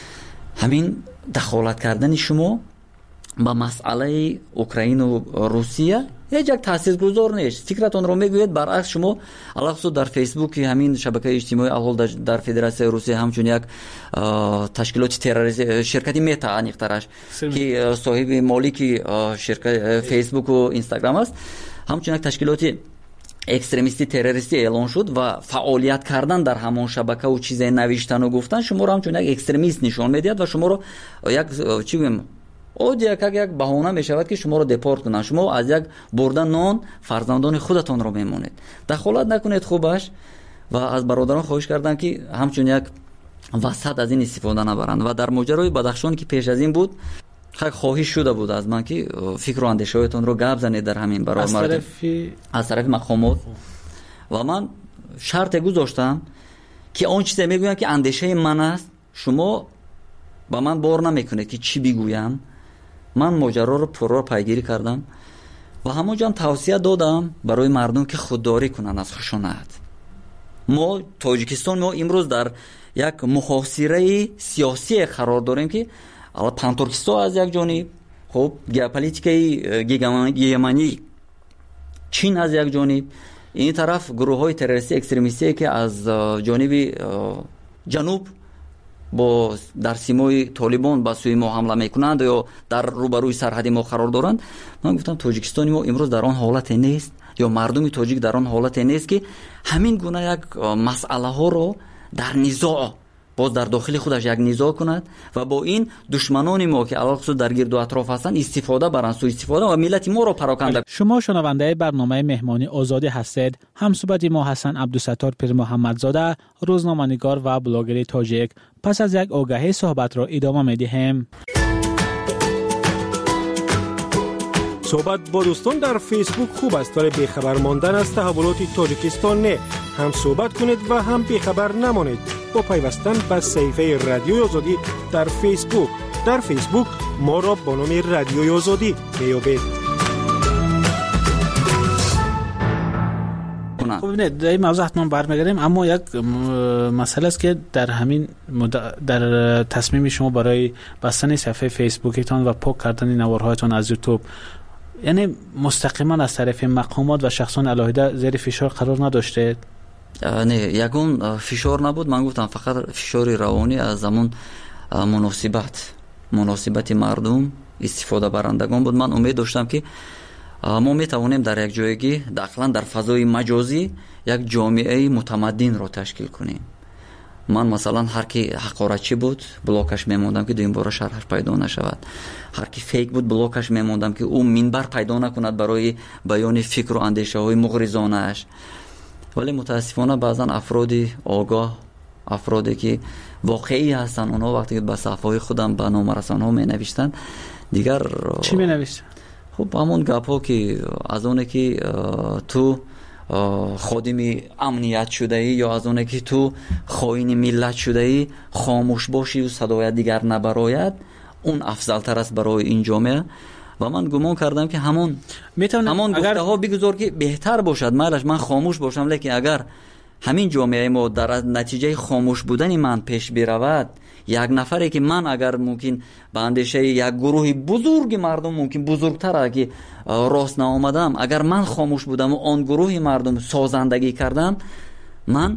همین دخالت کردن شما با مسئله اوکراین و روسیه هیچ یک تاثیرگذار نیست. فکرتون رو میگوید برعکس شما علاوه در فیسبوک همین شبکه اجتماعی الحال در فدراسیون روسیه همچون یک تشکیلات تروریستی شرکتی متا انیخترش که صاحب مالک شرکت فیسبوک و اینستاگرام است، همچون یک تشکیلات اکستریمیستی تروریستی اعلان شد و فعالیت کردن در همون شبکه و چیزای نوشتن و گفتن شما رو همچون یک اکستریمیست نشان میدید و شما رو یک چی بگم او یک یک بهانه میشود که شما رو دپورت کنن. شما از یک بردن نان فرزندان خودتون رو میمونید. دخالت نکنید خوبش و از برادران خواهش کردم که همچون یک وسط از این استفاده نبرند. و در ماجرای بدخشان که پیش از این بود خواهش شده بود از من که فکر و اندیشه‌هایتون رو گپ زنید در همین برای از مردم طرف از طرف مقامات و من شرط گذاشتم که اون چیزی میگویم که اندیشه من است شما با من بار نمیکنه که چی بگویم. من ماجرا رو پرو پیگیری کردم و همونجا توصیه دادم برای مردم که خودداری کنن از خشونت. ما تاجیکستان ما امروز در یک محاصره سیاسی قرار داریم که پانتورکستان از یک جانب، خب ژئوپلیتیکای گیگمانی چین از یک جانب، این طرف گروه های تروریستی اکستریمیستی که از جانب جنوب با در سیمای طالبان با سوی ما حمله میکنند یا در روبروی سرحد ما قرار دارند. من گفتم تاجیکستان ما امروز در آن حالت نیست یا مردم تاجیک در آن حالت نیست که همین گونه یک مسئله ها رو در نزاع باز در داخل خودش یک نزاع کند و با این دشمنان ما که علاوه در گرد و اطراف هستند استفاده برند، سوء استفاده و ملت ما رو پراکنده. شما شنونده برنامه مهمانی آزادی هستید. همصحبت ما حسن عبدالستار پیر محمدزاده، روزنامه‌نگار و بلاگر تاجیک. پس از یک آگهی صحبت را ادامه می‌دهیم. صحبت با دوستان در فیسبوک خوب است ولی بیخبر ماندن از تحولات تاجیکستان نه. هم صحبت کنید و هم بیخبر نمانید با پیوستن به صفحه رادیوی آزادی در فیسبوک. در فیسبوک ما را با نام رادیوی آزادی میابید. خب ببینید در این موضوع حتما برمیگردیم، اما یک مسئله است که در همین در تصمیم شما برای بستن صفحه فیسبوکتان و پاک کردن نوارهایتان از یوتیوب، یعنی مستقیما از طرف مقامات و شخصان علاهده زیر فشار قرار نداشته؟ نه، یگون فشار نبود. من گفتم فقط فشار روانی از زمان مناسبت مناسبت مردم استفاده برندگان بود. من امید داشتم که ما میتوانیم در یک جایگی داخلا در فضای مجازی یک جامعه متمدن را تشکیل کنیم. من مثلا هر کی حقارتچی بود بلاکش میموندم که دویم بار شرحش پیدا نشود. هر کی فیک بود بلاکش میموندم که او منبر پیدا نکند برای بیان فکر و اندیشه های مغرضانه اش. ولی متاسفانه بعضا افرادی آگاه، افرادی که واقعی هستن، اونا وقتی که به صفحه خودم به نامه رسانه ها می نوشتن دیگر چی می نوشتن؟ خب همون گپ ها که از اونه که تو خادم امنیت شده ای یا از اونه که تو خائن ملت شده ای خاموش باشی و صدایت دیگر نبراید، اون افضل تر است برای این جامعه. و من گمان کردم که همون همون گفته ها بگذار که بهتر باشد، مالش من خاموش باشم، لیکن اگر همین جامعه ما در نتیجه خاموش بودن من پیش برود، یک نفری که من اگر ممکن به اندیشه یک گروه بزرگ مردم ممکن بزرگتر که راست نآمدم، اگر من خاموش بودم و آن گروه مردم سازندگی کردم، من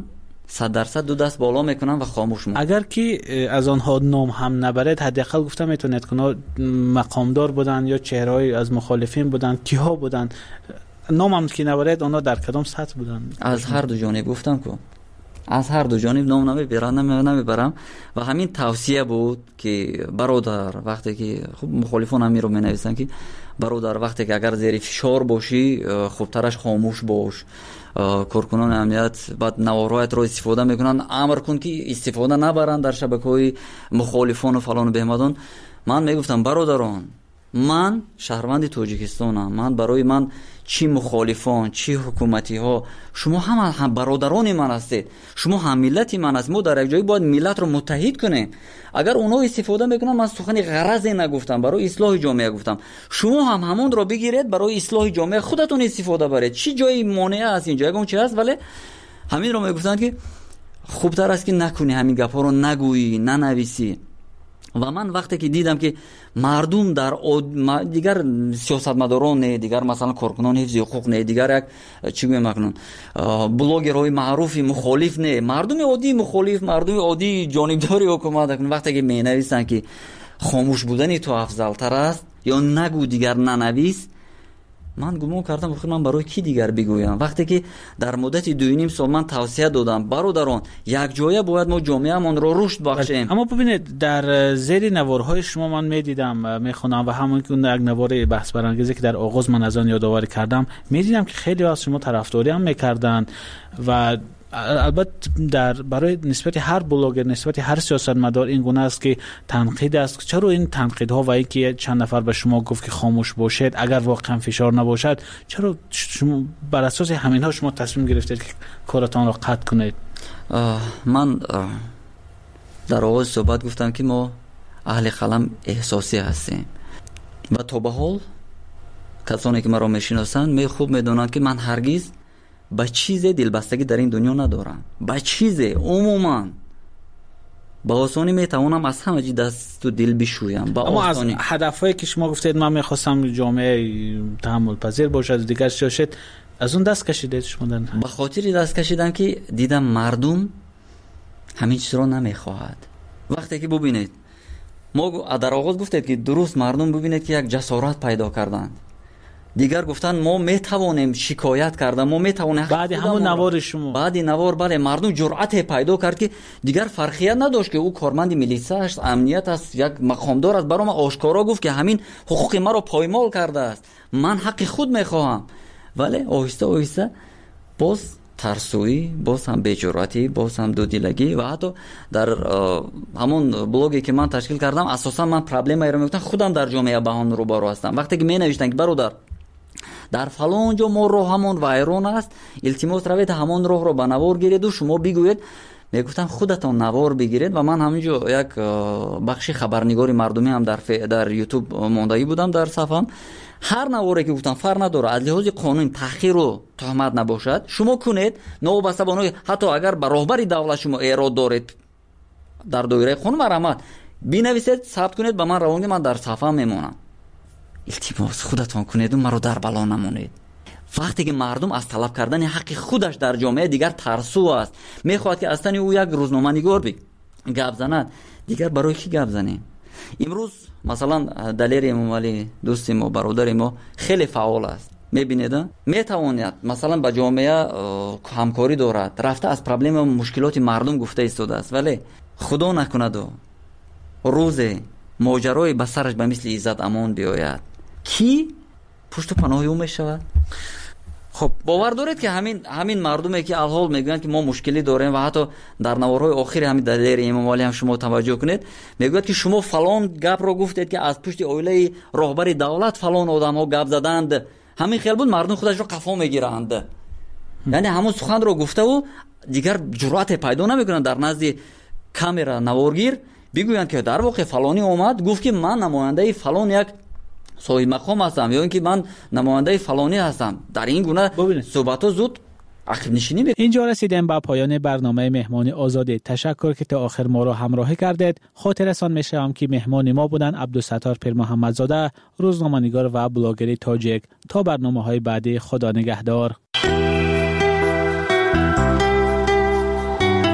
صد درصد دو دست بالا میکنن و خاموش میکنن. اگر که از آنها نام هم نبرد، حداقل گفتم میتونید که مقامدار بودن یا چهره‌ای از مخالفین بودن، کیها بودن، نام هم که نبرد آنها در کدام سطح بودن؟ از هر دو جانب گفتم که از هر دو جانب نام نمیبرم نمیبرم و همین توصیه بود که برادر وقتی که خب مخالفان هم رو مینویسن که برادر وقتی که اگر زیر فشار باشی خوبترش خاموش باش. کارکنان امنیت بعد نوارایت رو استفاده میکنن، امر کن که استفاده نبرن در شبکه‌های مخالفان و فلان و بهمدان. من میگفتم برادران، من شهروند تاجیکستانم، من برای من چی مخالفان چی حکومتی ها، شما هم هم برادران من هستید، شما هم ملت من هستید. ما در یک جایی باید ملت رو متحد کنیم. اگر اونا استفاده میکنن، من سخن غرض نگفتم، برای اصلاح جامعه گفتم، شما هم همون رو بگیرید برای اصلاح جامعه خودتون استفاده برید. چی جایی مانع است اینجا اون چی هست، ولی همین رو میگفتن که خوبتر است که نکنی، همین گپا رو نگویی ننویسی. و من وقتی که دیدم که مردم در دیگر سیاستمداران نه، دیگر مثلا کارکنان حفظ حقوق نه، دیگر یک چی میگم مکنون بلاگرهای معروف مخالف نه، مردم عادی مخالف، مردم عادی جانبداری حکومت کنن، وقتی که مینویسن که خاموش بودن تو افضل تر است یا نگو دیگر ننویس، من گمان کردم بخیر من برای کی دیگر بگویم. وقتی که در مدت دو نیم سال من توصیه دادم برادران یک جایه باید ما جامعه‌مون رو رشد بخشیم. اما ببینید در زیر نوارهای شما من میدیدم میخونم و همون که یک نوار بحث برانگیزی که در آغاز من از آن یادآوری کردم، میدیدم که خیلی از شما طرفداری هم میکردن و البته در برای نسبت هر بلاگر، نسبت هر سیاستمدار این گونه است که تنقید است. چرا این تنقیدها و اینکه چند نفر به شما گفت که خاموش باشید اگر واقعا فشار نباشد، چرا شما بر اساس همینها شما تصمیم گرفتید که کارتان را قطع کنید؟ من در آغاز صحبت گفتم که ما اهل قلم احساسی هستیم و تا به حال کسانی که مرا میشناسند می خوب میدونند که من هرگز با چیز دلبستگی در این دنیا ندارم. با چیز عموما با آسانی میتوانم از همه چی دست و دل بشویم. با اما آسانی. از هدفهایی که شما گفتید من میخواستم جامعه تحمل پذیر باشد دیگر شاشد، از اون دست کشیدید شما؟ در به خاطری دست کشیدم که دیدم مردم همین چیز رو نمیخواهد. وقتی که ببینید ما در آغاز گفتید که درست مردم ببینید که یک جسارت پیدا کردن، دیگر گفتن ما میتوانیم شکایت کردن، ما میتوانیم بعد همون نوار شما بعد نوار بله مردم جرأت پیدا کرد که دیگر فرقیت نداشت که او کارمند میلیسا است، امنیت است، یک مقامدار است، برام آشکارا گفت که همین حقوق ما رو پایمال کرده است، من حق خود میخواهم. ولی آهسته آهسته باز ترسویی، باز هم بی‌جرأتی، باز هم دودیلگی و حتی در همون بلاگی که من تشکیل کردم اساسا من پرابلمی رو میگفتم خودم در جامعه بهان رو بارو هستم. وقتی که می نوشتن که برادر در فلان جا ما راه همون وایرون است، التماس روید همون راه رو به نوار گیرید و شما بگوید، میگفتم خودتون نوار بگیرید. و من همینجا یک بخشی خبرنگاری مردمی هم در در یوتیوب ماندایی بودم در صفحم، هر نواری که گفتم فرق نداره از لحاظ قانون تحقیر و تهمت نباشد شما کنید، نوبسته بانوی حتی اگر به راهبر دولت شما ایراد دارید در دایره قانون مرامت بنویسید ثبت کنید به من روانی، من در صفحه میمونم. التماس خودتون کنید و مرا در بلا نمونید. وقتی که مردم از طلب کردن حق خودش در جامعه دیگر ترسو است، میخواد که اصلا او یک روزنامه نگار بی گپ زند، دیگر برای کی گپ زنیم؟ امروز مثلا دلیر امامعلی دوست ما برادر ما خیلی فعال است، میبینید میتواند مثلا با جامعه همکاری دارد، رفته از پرابلم و مشکلات مردم گفته ایستاده است، ولی خدا نکند و روز ماجرای به سرش به مثل عزت امان بیاید کی پشت پناه او میشود؟ خب باور دارید که همین همین مردمی که الحال میگن که ما مشکلی داریم و حتی در نوارهای آخر همین دلیر امامعلی هم شما توجه کنید میگوید که شما فلان گپ رو گفتید که از پشت اویله راهبر دولت فلان آدم ها گپ زدند، همین خیال بود مردم خودش رو قفا میگیرند. یعنی همون سخن رو گفته و دیگر جرأت پیدا نمیکنن در نزد کامرا نوارگیر بگویند که در واقع فلانی اومد گفت که من نماینده فلان یک صاحب مقام هستم یا اینکه من نماینده فلانی هستم. در این گونه صحبت‌ها زود عقب نشینی بکنید. اینجا رسیدیم به پایان برنامه مهمانی آزادی. تشکر که تا آخر ما را همراهی کردید. خاطرتان می‌شوم که مهمان ما بودن عبدالستار پیر محمدزاده، روزنامه‌نگار و بلاگر تاجیک. تا برنامه‌های بعدی، خدا نگهدار.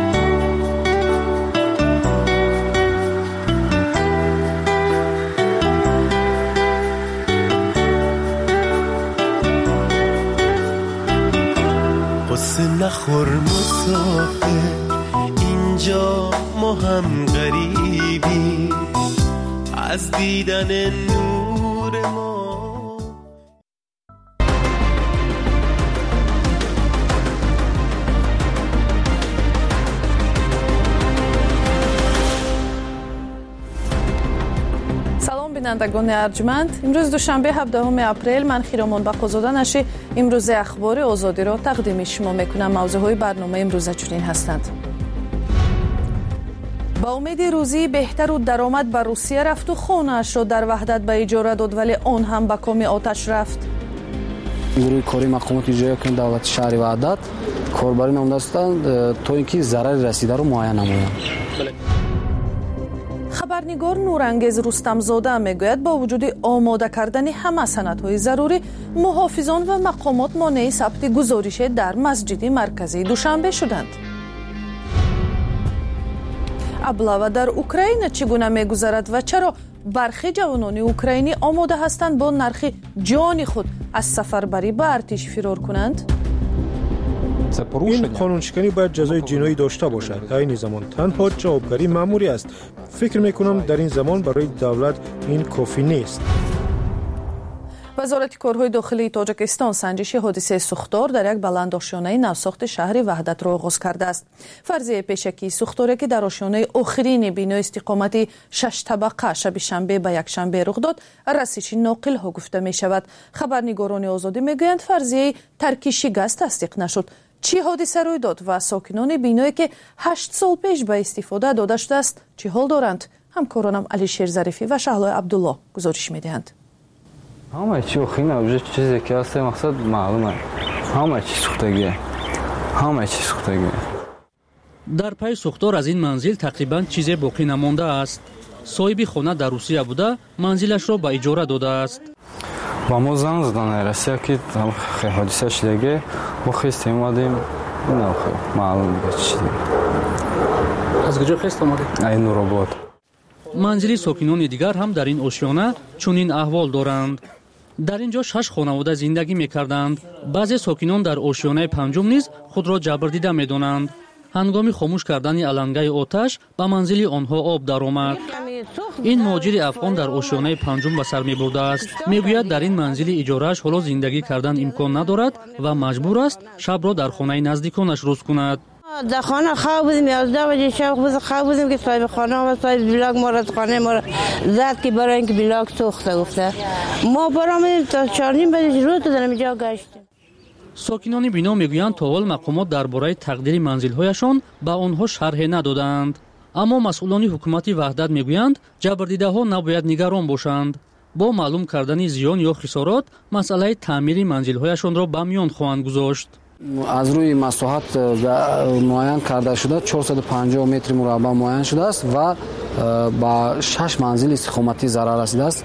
نخور مسافر اینجا ما هم غریبی از دیدن نور ما. بینندگان ارجمند، امروز دوشنبه هفدهم اپریل، من خیرامان بقازاده نشی امروز اخبار آزادی را تقدیم شما میکنم. موضوعهای برنامه امروز چنین هستند: با امید روزی بهتر و درآمد به روسیه رفت و خانه‌اش را در وحدت به اجاره داد، ولی آن هم به کام آتش رفت. گروه کاری مقامات اجرایی کننده دولت شهر وحدت کاربری نموده هستند تا اینکه ضرر رسیده را معاینه نمایند. خبرنگار نورانگیز رستمزاده میگوید با وجود آماده کردن همه سندهای ضروری، محافظان و مقامات مانع ثبت گزارش در مسجد مرکزی دوشنبه شدند. ابله در اوکراین چگونه میگذرد و چرا برخی جوانان اوکراینی آماده هستند با نرخ جان خود از سفربری به ارتش فرار کنند؟ این قانونشکنی باید جزای جنایی داشته باشد. در این زمان تنها جوابگری مأموری است. فکر میکنم در این زمان برای دولت این کافی نیست. وزارت کارهای داخلی تاجیکستان سنجش حادثه سوختار در یک بلندآشیانه نوساخت شهر وحدت را آغاز کرده است. فرضیه پیشکی سوختاری که در آشیانه آخرین بنا استقامتی شش طبقه شب شنبه به یک شنبه رخ داد، رسیج ناقل ها گفته می شود. خبرنگاران آزادی میگویند فرضیه ترک شکست تصدیق نشد. چی حادثه روی داد و ساکنان بینایی که هشت سال پیش به استفاده داده شده است چی حال دارند؟ همکارانم علیشیر ظریفی و شهلا عبدالله گزارش میدهند. همه چی خیلی اوجه چیزی که هست مقصد معلومه. همه چی سوختگی. همه چی سوختگی. در پای سوختار از این منزل تقریبا چیزی باقی نمانده است. صاحب خانه در روسیه بوده، منزلش را به اجاره داده است. با ما زنگ زدن روسیه که خیلی حادثه شده، ما خیست اومدیم. نه خیلی معلوم چی. از کجا خیست اومدید؟ این نورآباد. منزلی ساکنان دیگر هم در این آشیانه چنین احوال دارند. در اینجا شش خانواده زندگی می‌کردند. بعضی ساکنان در آشیانه پنجم نیز خود را جبر دیده می‌دانند. هنگام خاموش کردن علنگه آتش به منزل آنها آب درآمد. این مهاجر افغان در آشیانه پنجم به سر می‌برده است. میگوید در این منزل اجاره‌اش حالا زندگی کردن امکان ندارد و مجبور است شب را در خانه نزدیکانش روز کند. در خانه خواب بودیم، یازده بجه شب خواب بودیم که صاحب خانه و صاحب بلاک ما را خانه ما را زد که برای اینکه بلاک سوخته گفته. ما برآمدیم تا چهار نیم بجه روز در اینجا گشتیم. ساکنان بینا میگویند تا حال مقامات درباره تقدیر منزل‌هایشان به آنها شرح ندادند. اما مسئولان حکومت وحدت میگویند جبردیده‌ها نباید نگران باشند. با معلوم کردن زیان یا خسارات مسئله تعمیر منزل‌هایشان را به میان خواهند گذاشت. از روی مساحت معین کرده شده چهارصد و پنجاه متر مربع معین شده است و با شش منزل استقامتی ضرر رسیده است.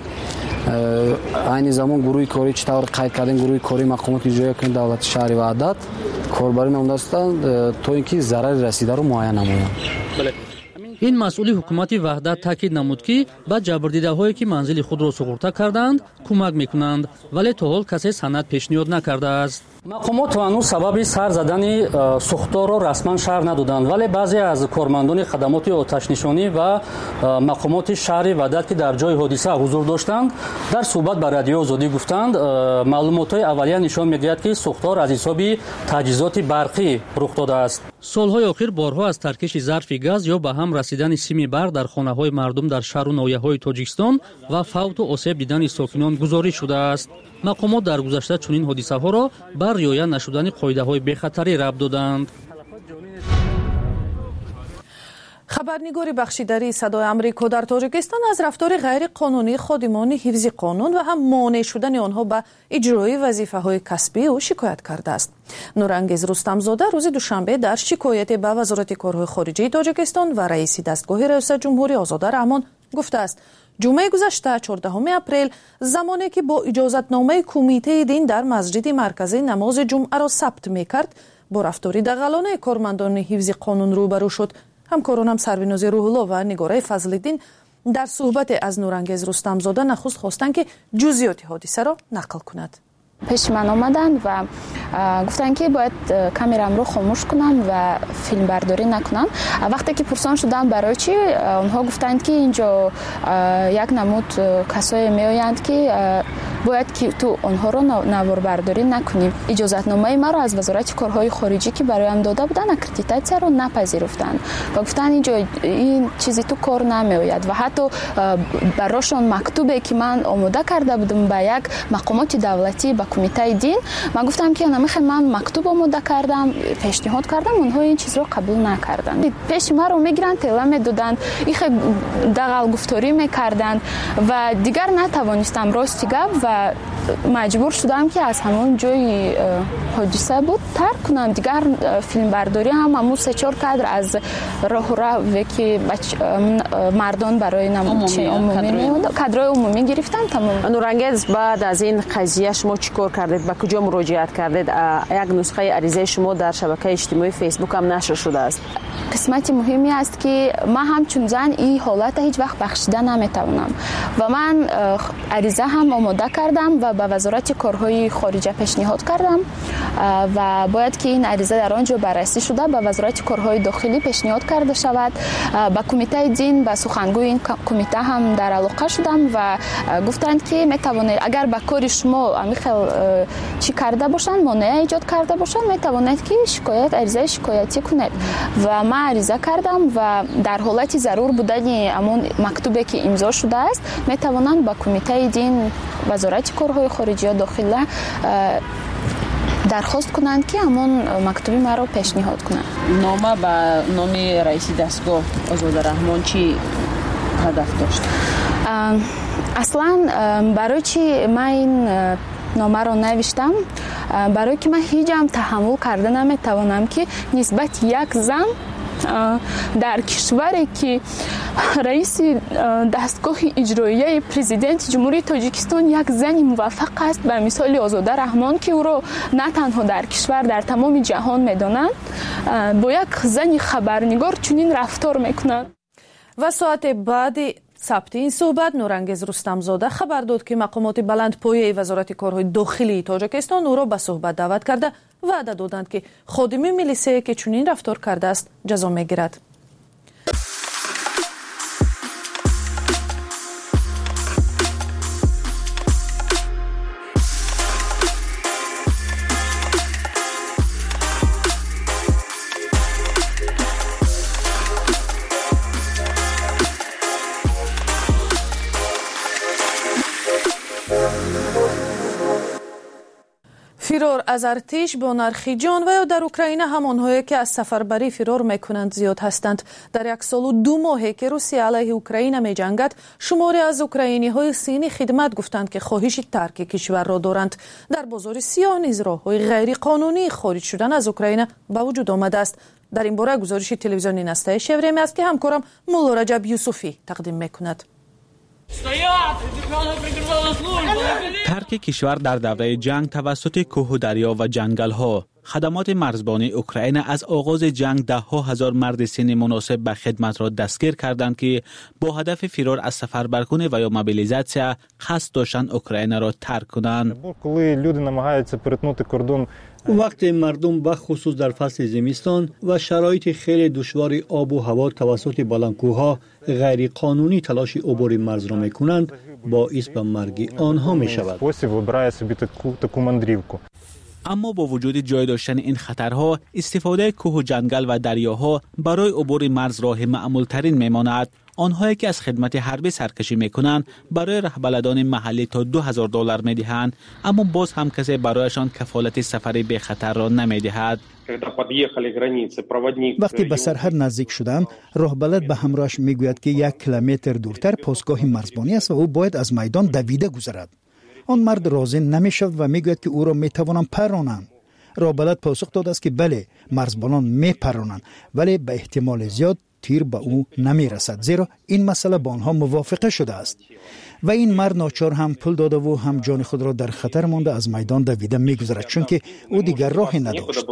این زمان گروه کاری چطور قید کردن گروه کاری مقامات اجرایی کننده دولت شهر وحدت کاربری نموده هستند تا اینکه ضرر رسیده را معاینه نمایند. این مسئول حکومت وحدت تاکید نمود که با جبردیده‌هایی که منزل خود را سقوط کردند کمک میکنند، ولی تا حال کسی سند پیشنهاد نکرده است. مقامات هنوز سبب سر زدن سوختار را رسما شهر ندادند، ولی بعضی از کارمندان خدمات آتش نشانی و مقامات شهر وحدت که در جای حادثه حضور داشتند در صحبت با رادیو آزادی گفتند معلومات‌های اولیه نشان می‌دهد که سوختار از حساب تجهیزات برقی رخ داده است. سال‌های اخیر بارها از ترکش ظرف گاز یا به هم رسیدن سیم برق در خانه‌های مردم در شهر و ناحیه‌های تاجیکستان و فوت و آسیب دیدن ساکنان گزارش شده است. مقامات در گذشته چنین حادثه‌ها را بر رعایت نشدن قاعده‌های بی‌خطری ربط دادند. خبرنگار بخشیداری صدای آمریکا در تاجیکستان از رفتار غیر قانونی خادمان حفظ قانون و هم مانع شدن آنها به اجرای وظیفه‌های کسبی او شکایت کرده است. نورانگیز رستمزاده روز دوشنبه در شکایت به وزارت کارهای خارجه تاجیکستان و رئیس دستگاه ریاست جمهوری آزاد رحمان گفته است جمعه گذشته چهاردهم اپریل زمانی که با اجازتنامه کمیته دین در مسجد مرکزی نماز جمعه را ثبت می‌کرد با رفتاری دغلانه کارمندان حفظ قانون روبرو شد. همکارانم سرویناز روح‌الله و نگاره فضل‌الدین در صحبت از نورانگیز رستمزاده نخست خواستند که جزئیات حادثه را نقل کند. پیش من آمدن و گفتن که باید کامرام رو خاموش کنم و فیلم برداری نکنم. وقتی که پرسان شدم برای چی، اونها گفتند که اینجا یک نمود کسایی میآیند که باید که تو اونها رو نوار برداری نکنیم. اجازت نامه ما رو از وزارت کارهای خارجی که برایم داده بودن اکریدیتاسیون رو نپذیرفتند و گفتن اینجا این چیزی تو کار نمیآید و حتی براشون مکتوبی که من آماده کرده بودم به یک مقامات دولتی به کمیته دین، من گفتم که نمیخوام، من مکتوب آماده کردم، پیشنهاد کردم، اونها این چیز رو قبول نکردن. پیش ما رو میگیرن، تله میدادن، این دغل گفتاری میکردن و دیگر نتوانستم راستی گپ و مجبور شدم که از همون جای حادثه بود ترک کنم. دیگر فیلم برداری هم همون سه چهار کادر از راه راه که مردان برای نمایش عمومی کادرای عمومی گرفتن. تمام. نورانگیز، بعد از این قضیه شما چیکار کردید؟ به کجا مراجعه کردید؟ یک نسخه عریضه شما در شبکه اجتماعی فیسبوک هم نشر شده است. قسمت مهمی است که من همچون زن این حالت هیچ وقت بخشیده نمیتونم و من عریضه هم آماده کردم و به وزارت کارهای خارجه پیشنهاد کردم و باید که این عریضه در آنجا بررسی شده به وزارت کارهای داخلی پیشنهاد کرده شود. با کمیته دین، با سخنگوی این کمیته هم در علاقه شدم و گفتند که میتوانید اگر به کار شما امیخل چی کرده باشند، مانع ایجاد کرده باشند، میتوانید که شکایت عریضه شکایتی کنید و من عریضه کردم و در حالت ضرور بودن همون مکتوبی که امضا شده است میتوانند با کمیته دین، وزارت کارهای خارجه داخله درخواست کنند که همون مکتوبی ما رو پیشنهاد کنند. نامه با نام رئیس دستگاه آزاده رحمان چی هدف داشت؟ اصلا برای چی من این نامه رو نوشتم؟ برای که من هیچ هم تحمل کرده نمیتوانم که نسبت یک زن در کشوری که رئیس دستگاه اجرایی پرزیدنت جمهوری تاجیکستان یک زن موفق است به مثال آزاده رحمان که او را نه تنها در کشور در تمام جهان میدانند، با یک زن خبرنگار چنین رفتار میکنند. و ساعت بعد ثبت این صحبت نورانگیز رستمزاده خبر داد که مقامات بلندپایه وزارت کارهای داخلی تاجیکستان او را به صحبت دعوت کرده وعده دادند که خادم میلیسه که چنین رفتار کرده است جزا میگیرد. فرار از ارتش با نرخی جان و یا در اوکراین همانهایی که از سفربری فرار میکنند زیاد هستند. در یک سال و دو ماهی که روسیه علیه اوکراین می جنگد، شماری از اوکراینی های سینی خدمت گفتند که خواهش ترک کشور را دارند. در بازار سیاه نیز راه‌های غیر قانونی خارج شدن از اوکراین به وجود آمده است. در این باره گزارش تلویزیونی نسته شوریم است که همکارم مولا رجب یوسفی تقدیم میکند. ترک کشور در دوره جنگ توسط کوه و دریا و جنگل ها. خدمات مرزبانی اوکراین از آغاز جنگ ده ها هزار مرد سن مناسب به خدمت را دستگیر کردند که با هدف فرار از سفربرکنی و یا موبیلیزاسیا قصد داشتند اوکراین را ترک کنند. وقتی مردم به خصوص در فصل زمستان و شرایط خیلی دشوار آب و هوا توسط بلندکوها غیر قانونی تلاش عبور مرز را میکنند، باعث به مرگ آنها می شود. اما با وجود جای داشتن این خطرها، استفاده کوه و جنگل و دریاها برای عبور مرز راه معمول ترین میماند. آنهایی که از خدمت حربی سرکشی میکنند برای رهبلدان محلی تا دو هزار دلار میدهند، اما باز هم کسی برایشان کفالت سفری به خطر را نمیدهد. وقتی به سرحد نزدیک شدم، راهبلد به همراهش میگوید که یک کیلومتر دورتر پاسگاه مرزبانی است و او باید از میدان دویده گذرد. آن مرد راضی نمیشود و میگوید که او را میتوانم پرانم. راهبلد پاسخ داده است که بله، مرزبانان میپرانند، ولی به احتمال زیاد تیر به او نمیرسد، زیرا این مسئله با آنها موافقه شده است. و این مرد ناچار هم پول داده و هم جان خود را در خطر مانده از میدان دویده میگذرد، چون که او دیگر راهی نداشت.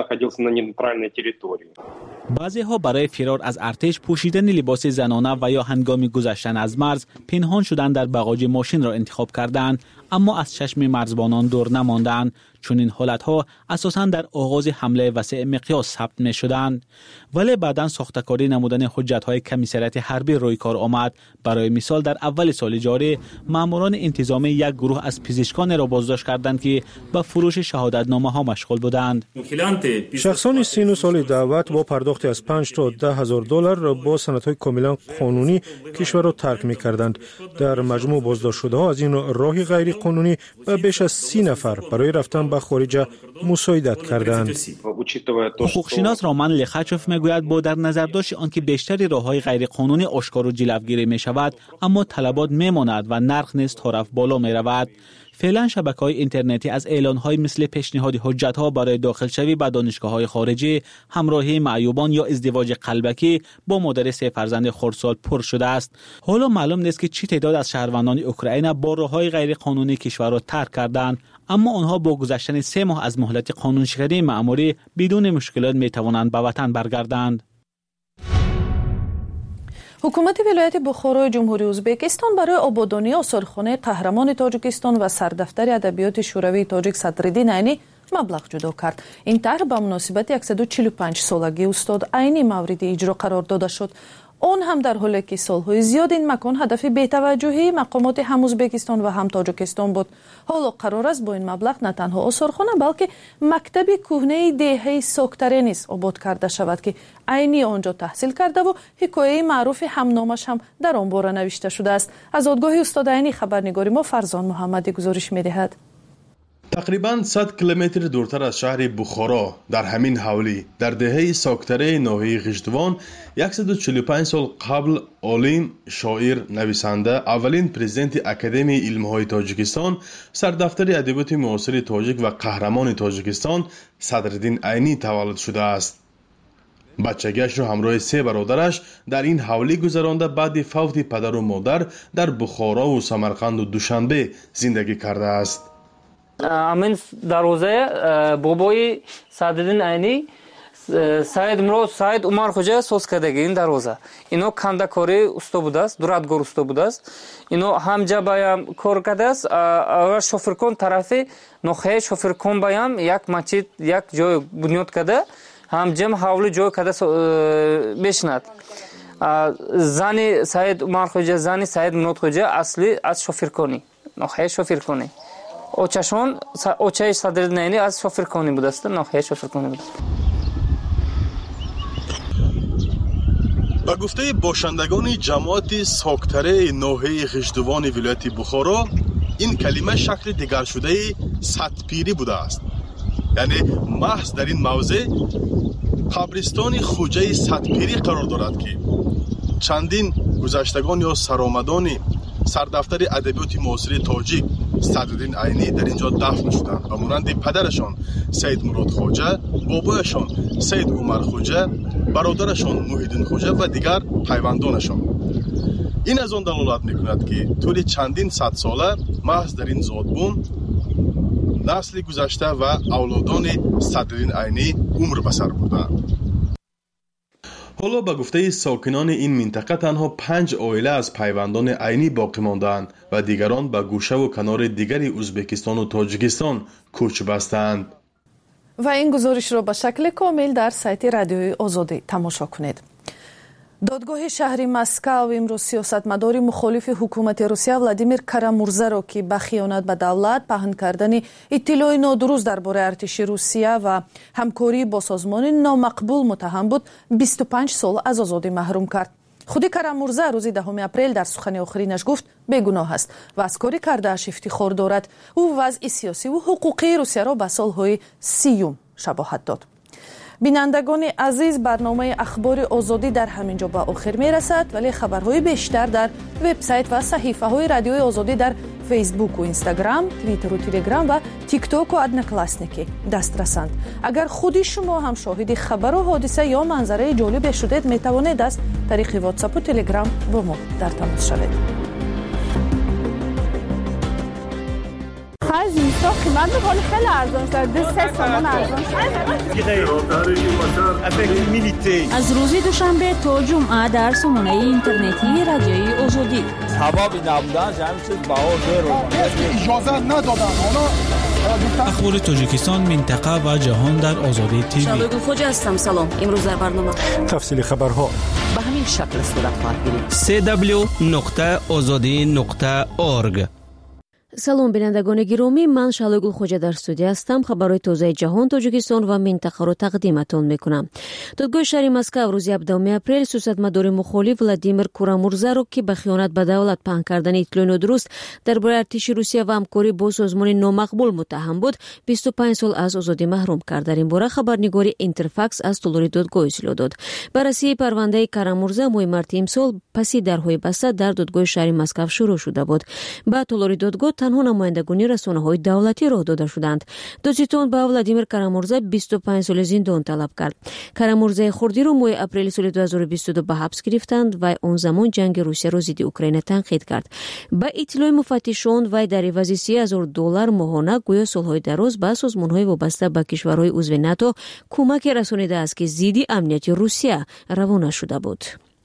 بعضی ها برای فرار از ارتش پوشیدن لباس زنانه و یا هنگام گذشتن از مرز پنهان شدن در باغچه ماشین را انتخاب کردند، اما از چشم مرزبانان دور نماندند، چون این حالتها اساساً در آغاز حمله وسیع مقیاس ثبت می شدند. ولی بعداً ساختکاری نمودن حجت‌های کمیسریت حربی روی کار آمد. برای مثال در اول سال جاری ماموران انتظامی یک گروه از پزشکان را بازداشت کردند که به فروش شهادتنامه ها مشغول بودند. شخصان سی و نه ساله دعوت با پرداخت از پنج تا ده هزار دلار با سندهای کاملا قانونی کشور را ترک می کردند. در مجموع بازداشت شده ها از این راه غیر قانونی به بیش از سی نفر برای رفتن به خارج مساعدت کردند. حقوقشناس رامان لخچوف میگوید با در نظر داشت آنکه بیشتری راههای غیر قانونی آشکار و جلوگیری می شود، اما طلبات میماند و نرخ نیز طرف بالا می رود. فعلا شبکه‌های اینترنتی از اعلان‌های مثل پیشنهاد حجت‌ها برای داخل شوی به دانشگاه‌های خارجی، همراهی معیوبان یا ازدواج قلبکی با مادر سه فرزند خردسال پر شده است. حالا معلوم نیست که چی تعداد از شهروندان اوکراین با راه‌های غیر قانونی کشور را ترک کردند، اما آنها با گذشتن سه ماه از مهلت قانونشکنی مأموری بدون مشکلات می‌توانند به وطن برگردند. حکومت ولایت بخارای جمهوری ازبکستان برای آبادانی آثارخانه قهرمان تاجیکستان و سردفتر ادبیات شوروی تاجیک صدرالدین عینی مبلغ جدا کرد. این طرح به مناسبت صد و چهل و پنج سالگی استاد عینی مورد اجرا قرار داده شد. آن هم در حالی که سالهای زیاد این مکان هدف بی‌توجهی مقامات هم ازبکستان و هم تاجیکستان بود. حالا قرار است با این مبلغ نه تنها آثارخانه بلکه مکتب کهنه دهه ساکتره نیز آباد کرده شود که عینی آنجا تحصیل کرده و حکایه معروف همنامش هم در آن باره نوشته شده است. از دادگاه استاد عینی خبرنگاری ما فرزان محمدی گزارش می‌دهد. تقریباً صد کیلومتر دورتر از شهر بخارا در همین حوالی در دهه ساکتره ناحیه غشتوان صد و چهل و پنج سال قبل عالم، شاعر، نویسنده، اولین پرزیدنت اکادمی علم‌های تاجیکستان، سردفتر ادبیات معاصر تاجیک و قهرمان تاجیکستان صدرالدین عینی تولد شده است. بچگیش را همراه سه برادرش در این حوالی گذرانده بعد فوت پدر و مادر در بخارا و سمرقند و دوشنبه زندگی کرده است. امین دروازه بابای صدرالدین عینی سعید مراد سعید عمر خوجا ساز کردگی این دروازه اینو کندکاری استا بوده است، دورادگور استا بوده است. اینو همجا بایم کار کرده است و شوفرکون طرفی نخه شوفرکون بایم یک مسجد یک جای بنیاد کرده، همجا حوالی جای کرده بشند. زنی سعید عمر خوجا زنی سعید مراد خوجا اصلی از شوفرکونی نخه شوفرکونی اوچشون اوچه صدرالدین عینی از شوفرکونی بوده است، ناحیه شوفرکونی بوده. با گفته باشندگان جماعت ساکتره ناحیه غشتوان ولایت بخارا، این کلمه شکل دیگر شده سدپیری بوده است. یعنی محض در این موضع قبرستان خوجه سدپیری قرار دارد که چندین گذشتگان یا سرآمدان سردفتر ادبیات معاصر تاجیک صدرالدین عینی در اینجا دفن شدند و مانند پدرشان سید مراد خوجا، بابایشان سید عمر خوجا، برادرشان محیدین خوجا و دیگر پیوندانشان. این از آن دلالت میکند که طول چندین صد ساله محض در این زادبون نسل گذشته و اولادان صدرالدین عینی عمر بسر بودند. حالا به گفته ساکنان این منطقه تنها پنج عائله از پیوندان عینی باقی ماندند و دیگران به گوشه و کنار دیگری ازبکستان و تاجیکستان کوچ بستند. و این گزارش را به شکل کامل در سایت رادیوی آزادی تماشا کنید. دادگاه شهری مسکو امروز سیاستمدار مخالف حکومت روسیه ولادیمیر کارامورزا را که به خیانت به دولت، پهن کردن اطلاع نادرست درباره ارتش روسیه و همکاری با سازمان نامقبول متهم بود بیست و پنج سال از آزادی محروم کرد. خود کارامورزا روز دهم اپریل در سخن آخرینش گفت بیگناه است و از کاری کرده‌اش افتخار دارد. او وضع سیاسی و حقوقی روسیه را به سالهای سیوم شباهت داد. بینندگان عزیز، برنامه اخبار آزادی در همینجا به آخر می رسد، ولی خبرهای بیشتر در وبسایت و صحیفه های رادیوی آزادی در فیسبوک و اینستاگرام، توییتر و تلگرام و تیک توک و ادنکلاسنیکی دسترسند. اگر خودی شما هم شاهد خبر و حادثه یا منظره جالب شدید، می توانید از طریق واتساپ و تلگرام با ما در تماس شوید. ماه زمستان قیمت میکنه خیلی ارزان شده دو سه تومن ارزان شده. از روز دوشنبه تا جمعه در سامانه اینترنتی رادیوی آزادی. هوا بی نبودن جمع شد بهار رو اجازه ندادن. اخبار تاجیکستان، منطقه و جهان در آزادی تیوی. شالوگل خوجا هستم. سلام. امروز در برنامه تفصیل خبرها به همین شکل صورت خواهد گرفت. سی دبلیو نقطه آزادی نقطه اورگ. салом бинандагони гиромӣ, ман Шалойгул Хоҷа дар студия ҳастам. хабарҳои тозаи ҷаҳон, Тоҷикистон ва минтақаро тақдиматон мекунам. додгоҳи шаҳри Москав рӯзи ҳабдуҳуми апрел сиёсатмадори мухолиф Владимир Курамурзаро, ки ба хиёнат ба давлат паҳн кардани иттилои нодуруст дар бораи артиши Русия ва ҳамкорӣ бо созмони номақбул муттаҳам буд, бисту панҷ сол аз озодӣ маҳрум кард. дар ин бора хабарнигори Интерфакс аз толори додгоҳ иттилоъ дод. баррасии парвандаи Карамурза моҳи марти имсол паси дарҳои баста дар додгоҳи шаҳри Москав шурӯъ шуда буд. ба толори додгоҳ танҳо намояндагони расонаҳои давлатӣ роҳ дода шуданд. додситон ба Владимир Карамурза бисту панҷ соли зиндон талаб кард. Карамурзаи хурдиро моҳи апрели соли ду ҳазору бисту ду ба ҳабс гирифтанд. вай он замон ҷанги Русияро зидди Украина танқид кард. ба иттилои муфаттишон, вай дар ивази си ҳазор доллар моҳона гӯё солҳои дароз ба созмонҳои вобаста ба кишварҳои узви НАТО кӯмаке расонидааст, ки зидди амнияти Русия равона шуда буд.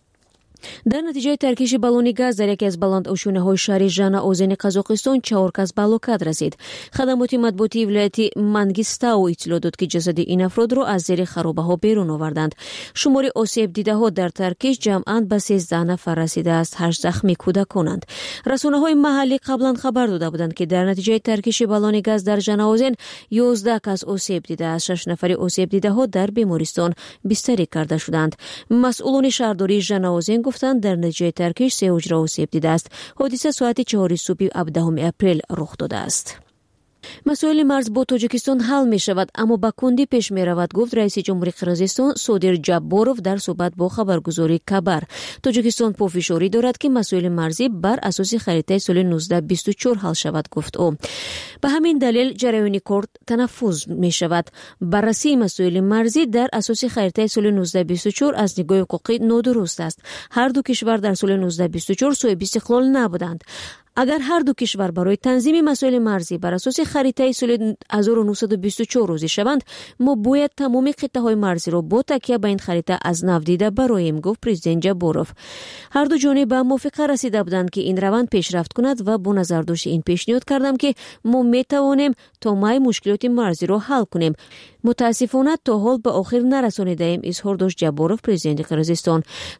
дар натиҷаи таркиши баллони газ дар яке аз баландошунаҳои шаҳри Жанаозени Қазоқистон чаҳор кас ба ҳалокат расид. хадамоти матбуотии вилояти Мангистау иттилоъ дод, ки ҷасади ин афродро аз зери харобаҳо берун оварданд. шумори осебдидаҳо дар таркиш ҷамъан ба сездаҳ нафар расидааст. ҳашт захмӣ кӯдаконанд. расонаҳои маҳаллӣ қаблан хабар дода буданд, ки дар натиҷаи таркиши баллони газ дар Жанаозен ёздаҳ кас осеб дидааст. шаш нафари осебдидаҳо дар бемористон бистарӣ карда шуданд. масъулони шаҳрдории Жанаозен гуфтанд, дар натиҷаи таркиш се ҳуҷра осеб дидааст. ҳодиса соати чаҳори субҳи ҳабдуҳуми апрел рух додааст. масоили марз бо Тоҷикистон ҳал мешавад, аммо ба кундӣ пеш меравад, гуфт раиси ҷумҳурии Қирғизистон Содир Ҷабборов дар суҳбат бо хабаргузории Кабар. Тоҷикистон пофишорӣ дорад, ки масоили марзӣ бар асоси харитаи соли нуздаҳ бисту чор ҳал шавад, гуфт ӯ. ба ҳамин далел ҷараёни кор танаффуз мешавад. баррасии масоили марзӣ дар асоси харитаи соли нуздаҳ бисту чор аз нигоҳи ҳуқуқӣ нодуруст аст. ҳар ду кишвар дар соли нуздаҳ бисту чор соҳиби истиқлол набуданд. агар ҳар ду кишвар барои танзими масоили марзӣ бар асоси харитаи соли ҳазору нуҳсаду бисту чор рӯзӣ шаванд, мо бояд тамоми қиттаҳои марзиро бо такя ба ин харита аз нав дида бароем, гуфт президент Ҷабборов. ҳар ду ҷониб ба мувофиқа расида буданд, ки ин раванд пешрафт кунад ва бо назардошти ин пешниҳод кардам, ки мо метавонем то май мушкилоти марзиро ҳал кунем. мутаассифона то ҳол ба охир нарасонидаем, изҳор дошт Ҷабборов, президенти Қирғизистон.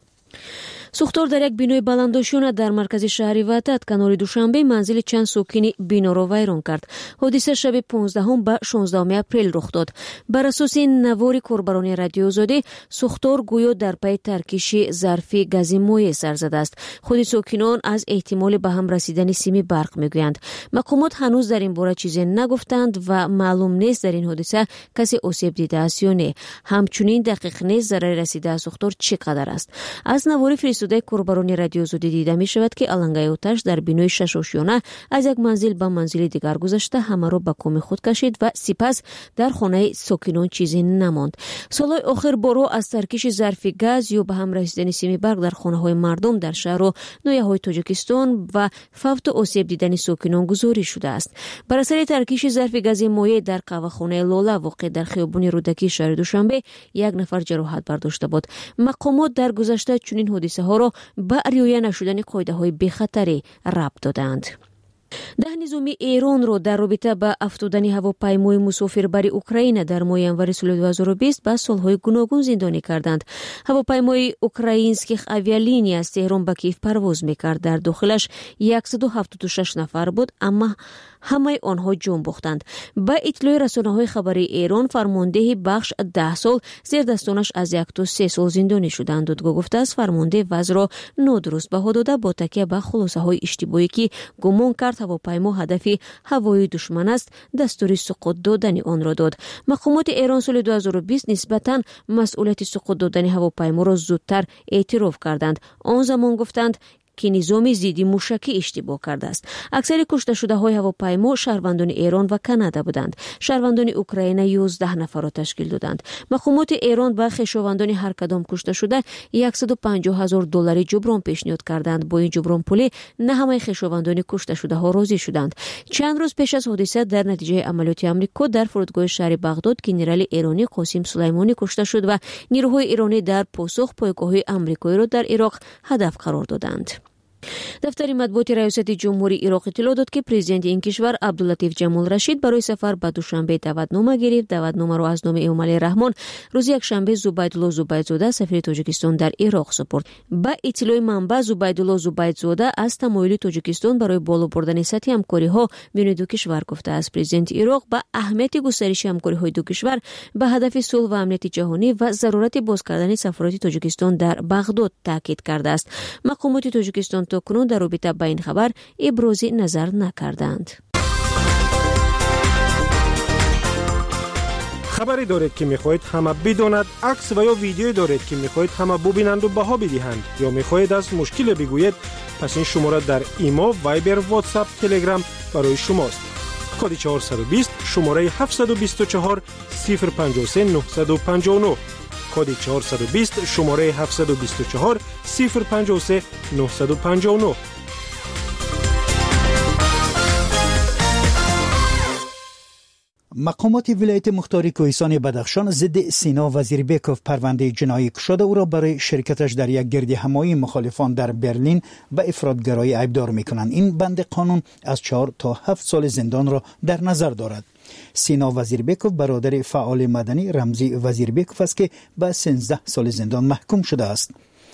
сӯхтор дар як бинои баландошона дар маркази шаҳри Ватат канори Душанбе манзили чанд сокини биноро вайрон кард. ҳодиса шаби понздаҳум ба шонздаҳуми апрел рух дод. бар асоси навори корбарони радиои Озодӣ, сӯхтор гӯё дар пайи таркиши зарфи гази моеъ сар задааст. худи сокинон аз эҳтимоли ба ҳам расидани сими барқ мегӯянд. мақомот ҳанӯз дар ин бора чизе нагуфтанд ва маълум нест дар ин ҳодиса касе осеб дидааст ё не. ҳамчунин дақиқ нест зарари расидаа сӯхтор чӣ қадар аст. аз навори фиристодаи корбарони радиои Озодӣ дида мешавад, ки алангаи оташ дар бинои шашошёна аз як манзил ба манзили дигар гузашта ҳамаро ба коми худ кашид ва сипас дар хонаи сокинон чизе намонд. солҳои охир борҳо аз таркиши зарфи газ ё ба ҳам расидани сими барқ дар хонаҳои мардум дар шаҳру ноҳияҳои Тоҷикистон ва фавту осеб дидани сокинон гузориш шудааст. бар асари таркиши зарфи гази моеъ дар қаҳвахонаи Лола воқеъ дар хиёбони Рӯдакии шаҳри Душанбе як нафар ҷароҳат бардошта буд. мақомот дар гузашта чунин ҳодисаҳоро ба риоя нашудани қоидаҳои бехатарӣ рабт доданд. даҳ низоми Эронро дар робита ба афтодани ҳавопаймои мусофирбари Украина дар моҳи январи соли ду ҳазору бист ба солҳои гуногун зиндонӣ карданд. ҳавопаймои украинских авиалиния аз Теҳрон ба Киев парвоз мекард. дар дохилаш яксаду ҳафтоду шаш нафар буд, аммо ҳамаи онҳо ҷон бохтанд. ба иттилои расонаҳои хабари Эрон, фармондеҳи бахш даҳ сол, зердастонаш аз як то се сол зиндонӣ шуданд. додгоҳ гуфтааст, фармондеҳ вазъро нодуруст баҳо дода бо такя ба хулосаҳои иштибоҳӣ, ки гумон кард ҳавопаймо ҳадафи ҳавоии душман аст, дастури суқут додани онро дод. мақомоти Эрон соли ду ҳазору бист нисбатан масъулияти суқут додани ҳавопайморо зудтар эътироф карданд. он замон гуфтанд, که نظام ضد موشکی اشتباه کرده است. اکثر کشته شده های هواپیما شهروندان ایران و کانادا بودند. شهروندان اوکراین یازده نفر را تشکیل دادند. مقامات ایران به خویشاوندان هر کدام کشته شده صد و پنجاه هزار دلار جبران پیشنهاد کردند. با این جبران پولی نه همه خویشاوندان کشته شده ها راضی شدند. چند روز پیش از حادثه در نتیجه عملیات آمریکا در فرودگاه شهر بغداد گنرال ایرانی قاسم سلیمانی کشته شد و نیروهای ایرانی در پاسخ پایگاه‌های آمریکایی را در عراق هدف قرار دادند. دفتر مطبوعات ریاست جمهوری عراق اطلاع داد که پرزیدنت این کشور عبداللطیف جمال رشید برای سفر به دوشنبه دعوتنامه گرفت. دعوتنامه را از نام ایومالی رحمان روز یکشنبه زبیدالله زبیدزاده سفیر تاجیکستان در عراق سپرد. با اطلاع منبع زبیدالله زبیدزاده از تمایل تاجیکستان برای بالا بردن سطح همکاری‌ها میان دو کشور گفته است. پرزیدنت عراق با اهمیت گسترش همکاری‌های دو کشور به هدف صلح و امنیت جهانی و ضرورت باز کردن سفارت تاجیکستان در بغداد تاکید کرده است. مقامات تاجیکستان تاکنون در رابطه با این خبر ابراز نظر نکردند. خبری دارید که میخواهید همه بداند، عکس و یا ویدیویی دارید که میخواهید همه ببینند و بها بدهند، یا میخواهید از مشکل بگویید، پس این شماره در ایما، وایبر، واتساپ، تلگرام برای شماست. کد چهارصد و بیست شماره هفتصد و بیست و چهار صفر پنجاه و سه نهصد و پنجاه و نه. کد چهارصد و بیست شماره هفتصد و بیست و چهار صفر پنجاه و سه نهصد و پنجاه و نه. مقامات ولایت مختار کوهستان بدخشان ضد سینا وزیربکوف پرونده جنایی شده او را برای شرکتش در یک گردهمایی مخالفان در برلین به افراطگرایی ایبدار می‌کنند. این بند قانون از چهار تا هفت سال زندان را در نظر دارد. سینا وزیربکوف برادر فعال مدنی رمزی وزیربکوف است که به سیزده سال زندان محکوم شده است.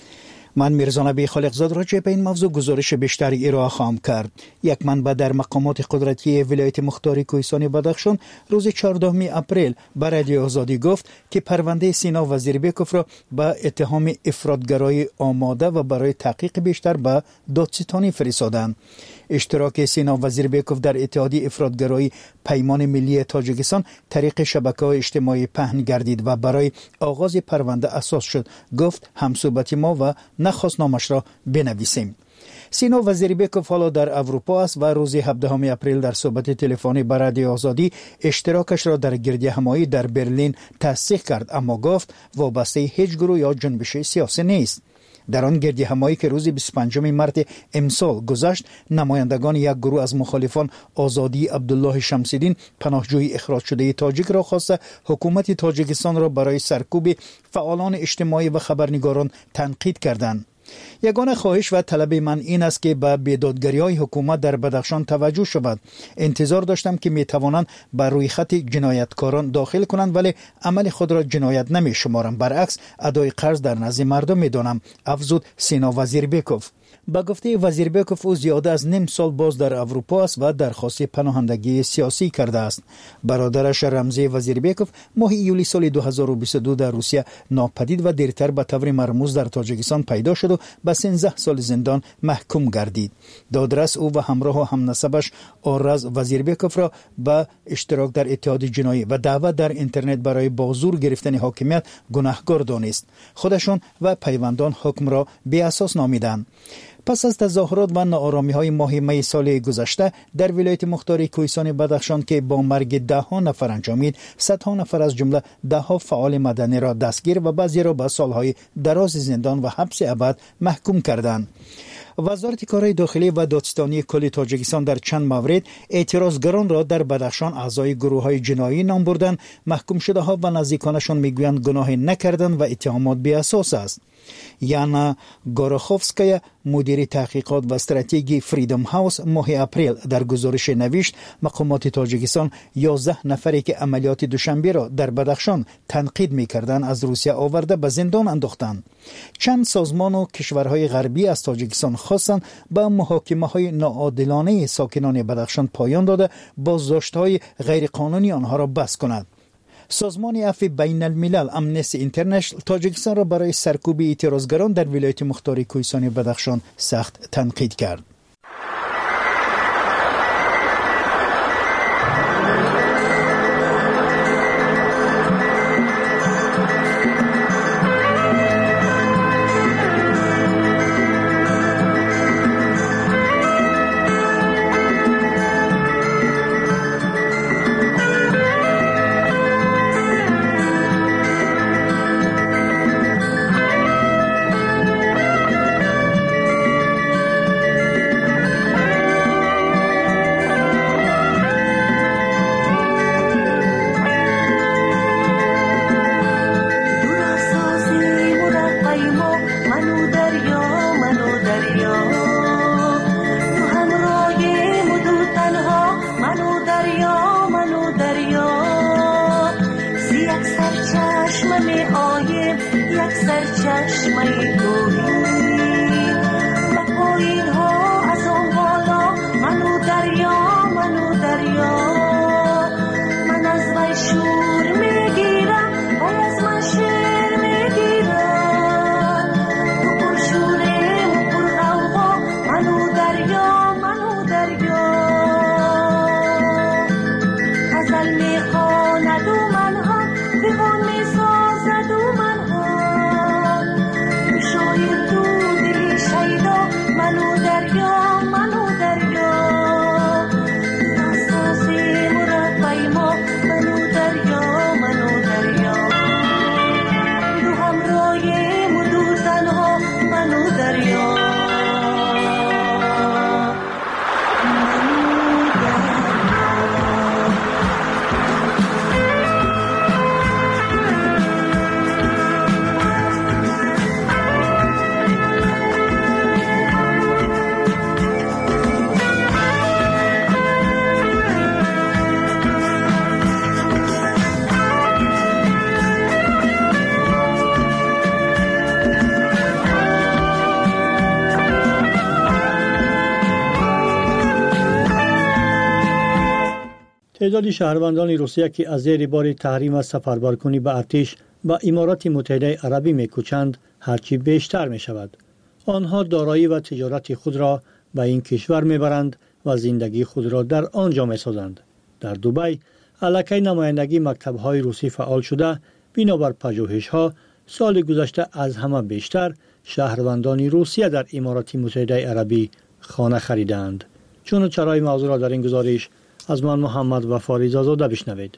من میرزا نبی خالقزاد راجع به این موضوع گزارش بیشتری ارائه خواهم کرد. یک منبع در مقامات قدرتی ولایت مختار کوهستان بدخشان روز چهاردهم اپریل به رادیو آزادی گفت که پرونده سینا وزیربکوف را به اتهام افراطگرایی آماده و برای تحقیق بیشتر به دادستانی فرستادند. اشتراک سینا وزیربکوف در اتحادیه افراطگرایی پیمان ملی تاجیکستان طریق شبکه‌های اجتماعی پهن گردید و برای آغاز پرونده اساس شد. گفت همصحبت ما و نخواست نامش را بنویسیم. سینا وزیربکوف حالا در اروپا است و روز هفدهم اپریل در صحبت تلفنی با رادیو آزادی اشتراکش را در گردهمایی در برلین تصدیق کرد، اما گفت وابسته هیچ گروه یا جنبش سیاسی نیست. در آن گردهمایی که روز بیست و پنجم مارس امسال گذشت، نمایندگان یک گروه از مخالفان آزادی عبدالله شمس‌الدین پناهجوی اخراج شده تاجیک را خواسته حکومت تاجیکستان را برای سرکوب فعالان اجتماعی و خبرنگاران تنقید کردند. یگانه خواهش و طلب من این است که به بیدادگری‌های حکومت در بدخشان توجه شود. انتظار داشتم که می توانند بر روی خط جنایتکاران داخل کنند، ولی عمل خود را جنایت نمی شمارم. برعکس ادای قرض در نزد مردم می دانم، افزود سینا وزیربکوف. با گفته وزیربکوف او زیاده از نیم سال باز در اروپا است و درخواست پناهندگی سیاسی کرده است. برادرش رمزی وزیربکوف ماه یولی سال دو هزار و بیست و دو در روسیه ناپدید و دیرتر به طور مرموز در تاجیکستان پیدا شد و به سیزده سال زندان محکوم گردید. دادرس او و همراه و همنسبش آرز وزیربکوف را به اشتراک در اتحاد جنایی و دعوت در اینترنت برای بازور گرفتن حاکمیت گناهکار دانست. خودشان و پیوندان حکم را بی اساس نامیدند. پس از تظاهرات و ناآرامی‌های ماه می سال گذشته در ولایت مختار کوهستان بدخشان که با مرگ ده ها نفر انجامید، صدها نفر از جمله ده ها فعال مدنی را دستگیر و بعضی را به سالهای دراز زندان و حبس ابد محکوم کردند. وزارت کارهای داخلی و دادستانی کل تاجیکستان در چند مورد اعتراضگران را در بدخشان اعضای گروه‌های جنایی نام بردند. محکوم شده ها و نزدیکانشان میگویند گناهی نکردند و اتهامات بی اساس است. یانا گوراخوفسکایا مدیر تحقیقات و استراتژی فریدم هاوس ماه اپریل در گزارش نوشت مقامات تاجیکستان یازده نفری که عملیات دوشنبه را در بدخشان تنقید می‌کردند از روسیه آورده به زندان انداختند. چند سازمان و کشورهای غربی از تاجیکستان خواستند به محاکمه‌های ناعادلانه ساکنان بدخشان پایان داده بازداشت‌های غیرقانونی آنها را بس کند. سازمان عفو بین الملل امنستی اینترنشنال تاجیکستان را برای سرکوب اعتراضگران در ولایت مختار کوهستان بدخشان سخت تنقید کرد. چشمه توهی و پایین ها از اون بالا منو دریا منو دریا من از وی شور میگیرم و از من شیر میگیرم تو پر شورم و پر غوغا منو دریا منو دریا غزل میخواند و من هم دیوان میسازد و من هم شاید تو دلی شیدا منو دریا منو دریا ناسازی مربی ما منو دریا منو دریا دو همراهیم و دو تنها منو دریا تعداد شهروندان روسیه که از زیر بار تحریم از سفربرکنی به ارتش به امارات متحده عربی می‌کوچند هرچی بیشتر می‌شود. آنها دارایی و تجارت خود را به این کشور می‌برند و زندگی خود را در آنجا می‌سازند. در دبی علاقه نمایندگی مکتب‌های روسی فعال شده، بنابر پژوهش‌ها سال گذشته از همه بیشتر شهروندان روسیه در امارات متحده عربی خانه خریدند. چون چرای موضوع را در این گزارش از من محمد و فاریز آزاده بشنوید.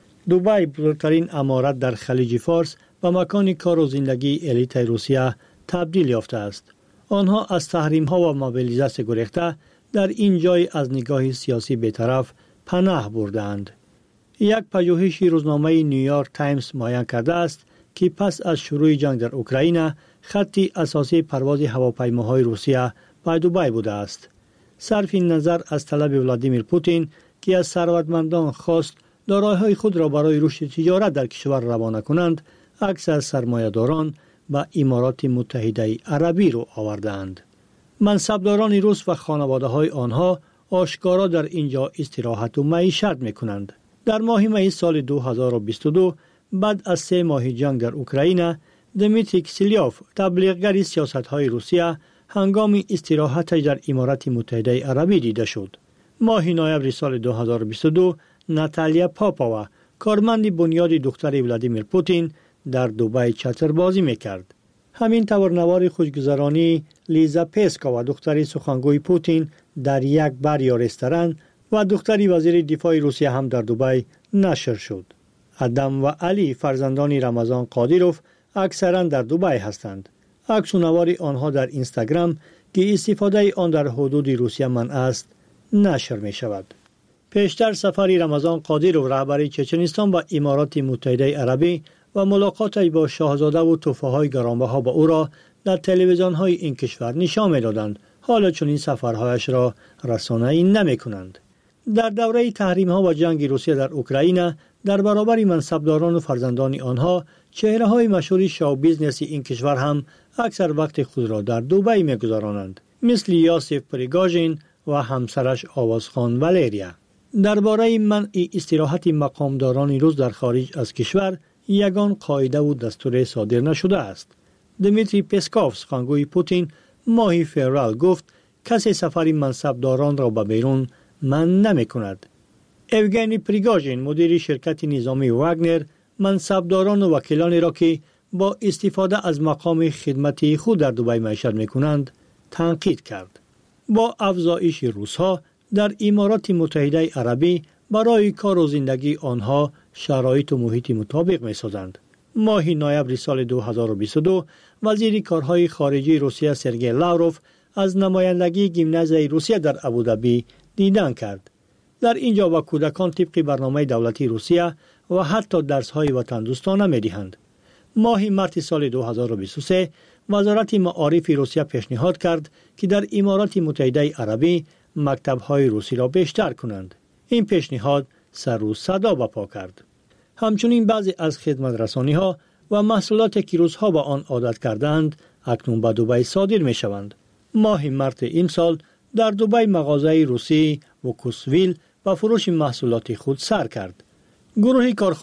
دبی بزرگترین امارت در خلیج فارس و مکان کار و زندگی الیت روسیه تبدیل یافته است. آنها از تحریم ها و موبیلیزاسیون گریخته در این جای از نگاه سیاسی بی‌طرف پناه بردند. یک پژوهش روزنامه نیویورک تایمز معین کرده است که پس از شروع جنگ در اوکراین خطی اساسی پرواز هواپیماهای روسیه به دبی بوده است. صرف نظر از طلب ولادیمیر پوتین که از ثروتمندان خواست دارایی‌های خود را برای رشد تجارت در کشور روانه کنند، اکثر سرمایه‌داران به امارات متحده عربی رو آوردند. منصبداران روس و خانواده‌های آنها آشکارا در اینجا استراحت و معیشت می‌کنند. در ماه می سال دو هزار و بیست و دو بعد از سه ماه جنگ در اوکراین، دمیتری کسیلیوف تبلیغگر سیاست‌های روسیه هنگام استراحتش در امارات متحده عربی دیده شد. ماه نوامبر سال دو هزار و بیست و دو ناتالیا پاپاوا کارمند بنیاد دختر ولادیمیر پوتین در دبی چتربازی میکرد. همین طور نوار خوشگذرانی لیزا پسکووا دختر سخنگوی پوتین در یک بار یا رستوران و دختر وزیر دفاع روسیه هم در دبی نشر شد. ادم و علی فرزندان رمضان قادیروف اکثرا در دبی هستند. عکس و نوار آنها در اینستاگرام که استفاده آن در حدود روسیه منع است نشر می شود. پیشتر سفری رمضان قادیروف رهبر چچنستان با امارات متحده عربی و ملاقاتش با شاهزاده و تحفه‌های گرانبها با او را در تلویزیون‌های این کشور نشان می‌دادند. حالا چون این سفرهایش را رسانه‌ای نمی‌کنند. در دوره تحریم‌ها و جنگ روسیه در اوکراین در برابر منصبداران و فرزندان آنها چهره‌های مشهور شو بیزنس این کشور هم اکثر وقت خود را در دبی می‌گذرانند، مثل یاسف پریگاژین و همسرش آوازخان والریا. درباره منع استراحت مقامداران روس در خارج از کشور یگان قاعده و دستور صادر نشده است. دمیتری پسکوف سخنگوی پوتین ماه فوریه گفت کسی سفر منصبداران را به بیرون منع نمی کند. اوگنی پریگاژین مدیر شرکت نظامی واگنر منصبداران و وکیلانی را که با استفاده از مقام خدمتی خود در دبی معیشت می کنند تنقید کرد. با افزایش روس‌ها در امارات متحده عربی برای کار و زندگی آنها شرایط و محیط مطابق می‌سازند. ماه نوامبر سال دو هزار و بیست و دو وزیر کارهای خارجه روسیه سرگئی لاوروف از نمایندگی گیمنازیای روسیه در ابوظبی دیدن کرد. در اینجا با کودکان طبق برنامه دولتی روسیه و حتی درس‌های وطن دوستانه می‌دهند. ماه مارس سال دو هزار و بیست و سه وزارت معارف روسیه پیشنهاد کرد که در امارات متحده عربی مکتب‌های روسی را بیشتر کنند. این پیشنهاد سر و صدا برپا کرد. همچنین بعضی از خدمت رسانی‌ها و محصولاتی که روزها به آن عادت کردند اکنون به دبی صادر می شوند. ماه مارت این سال در دبی مغازه روسی و کوسویل به فروش محصولات خود سر کرد. گروه کارخانه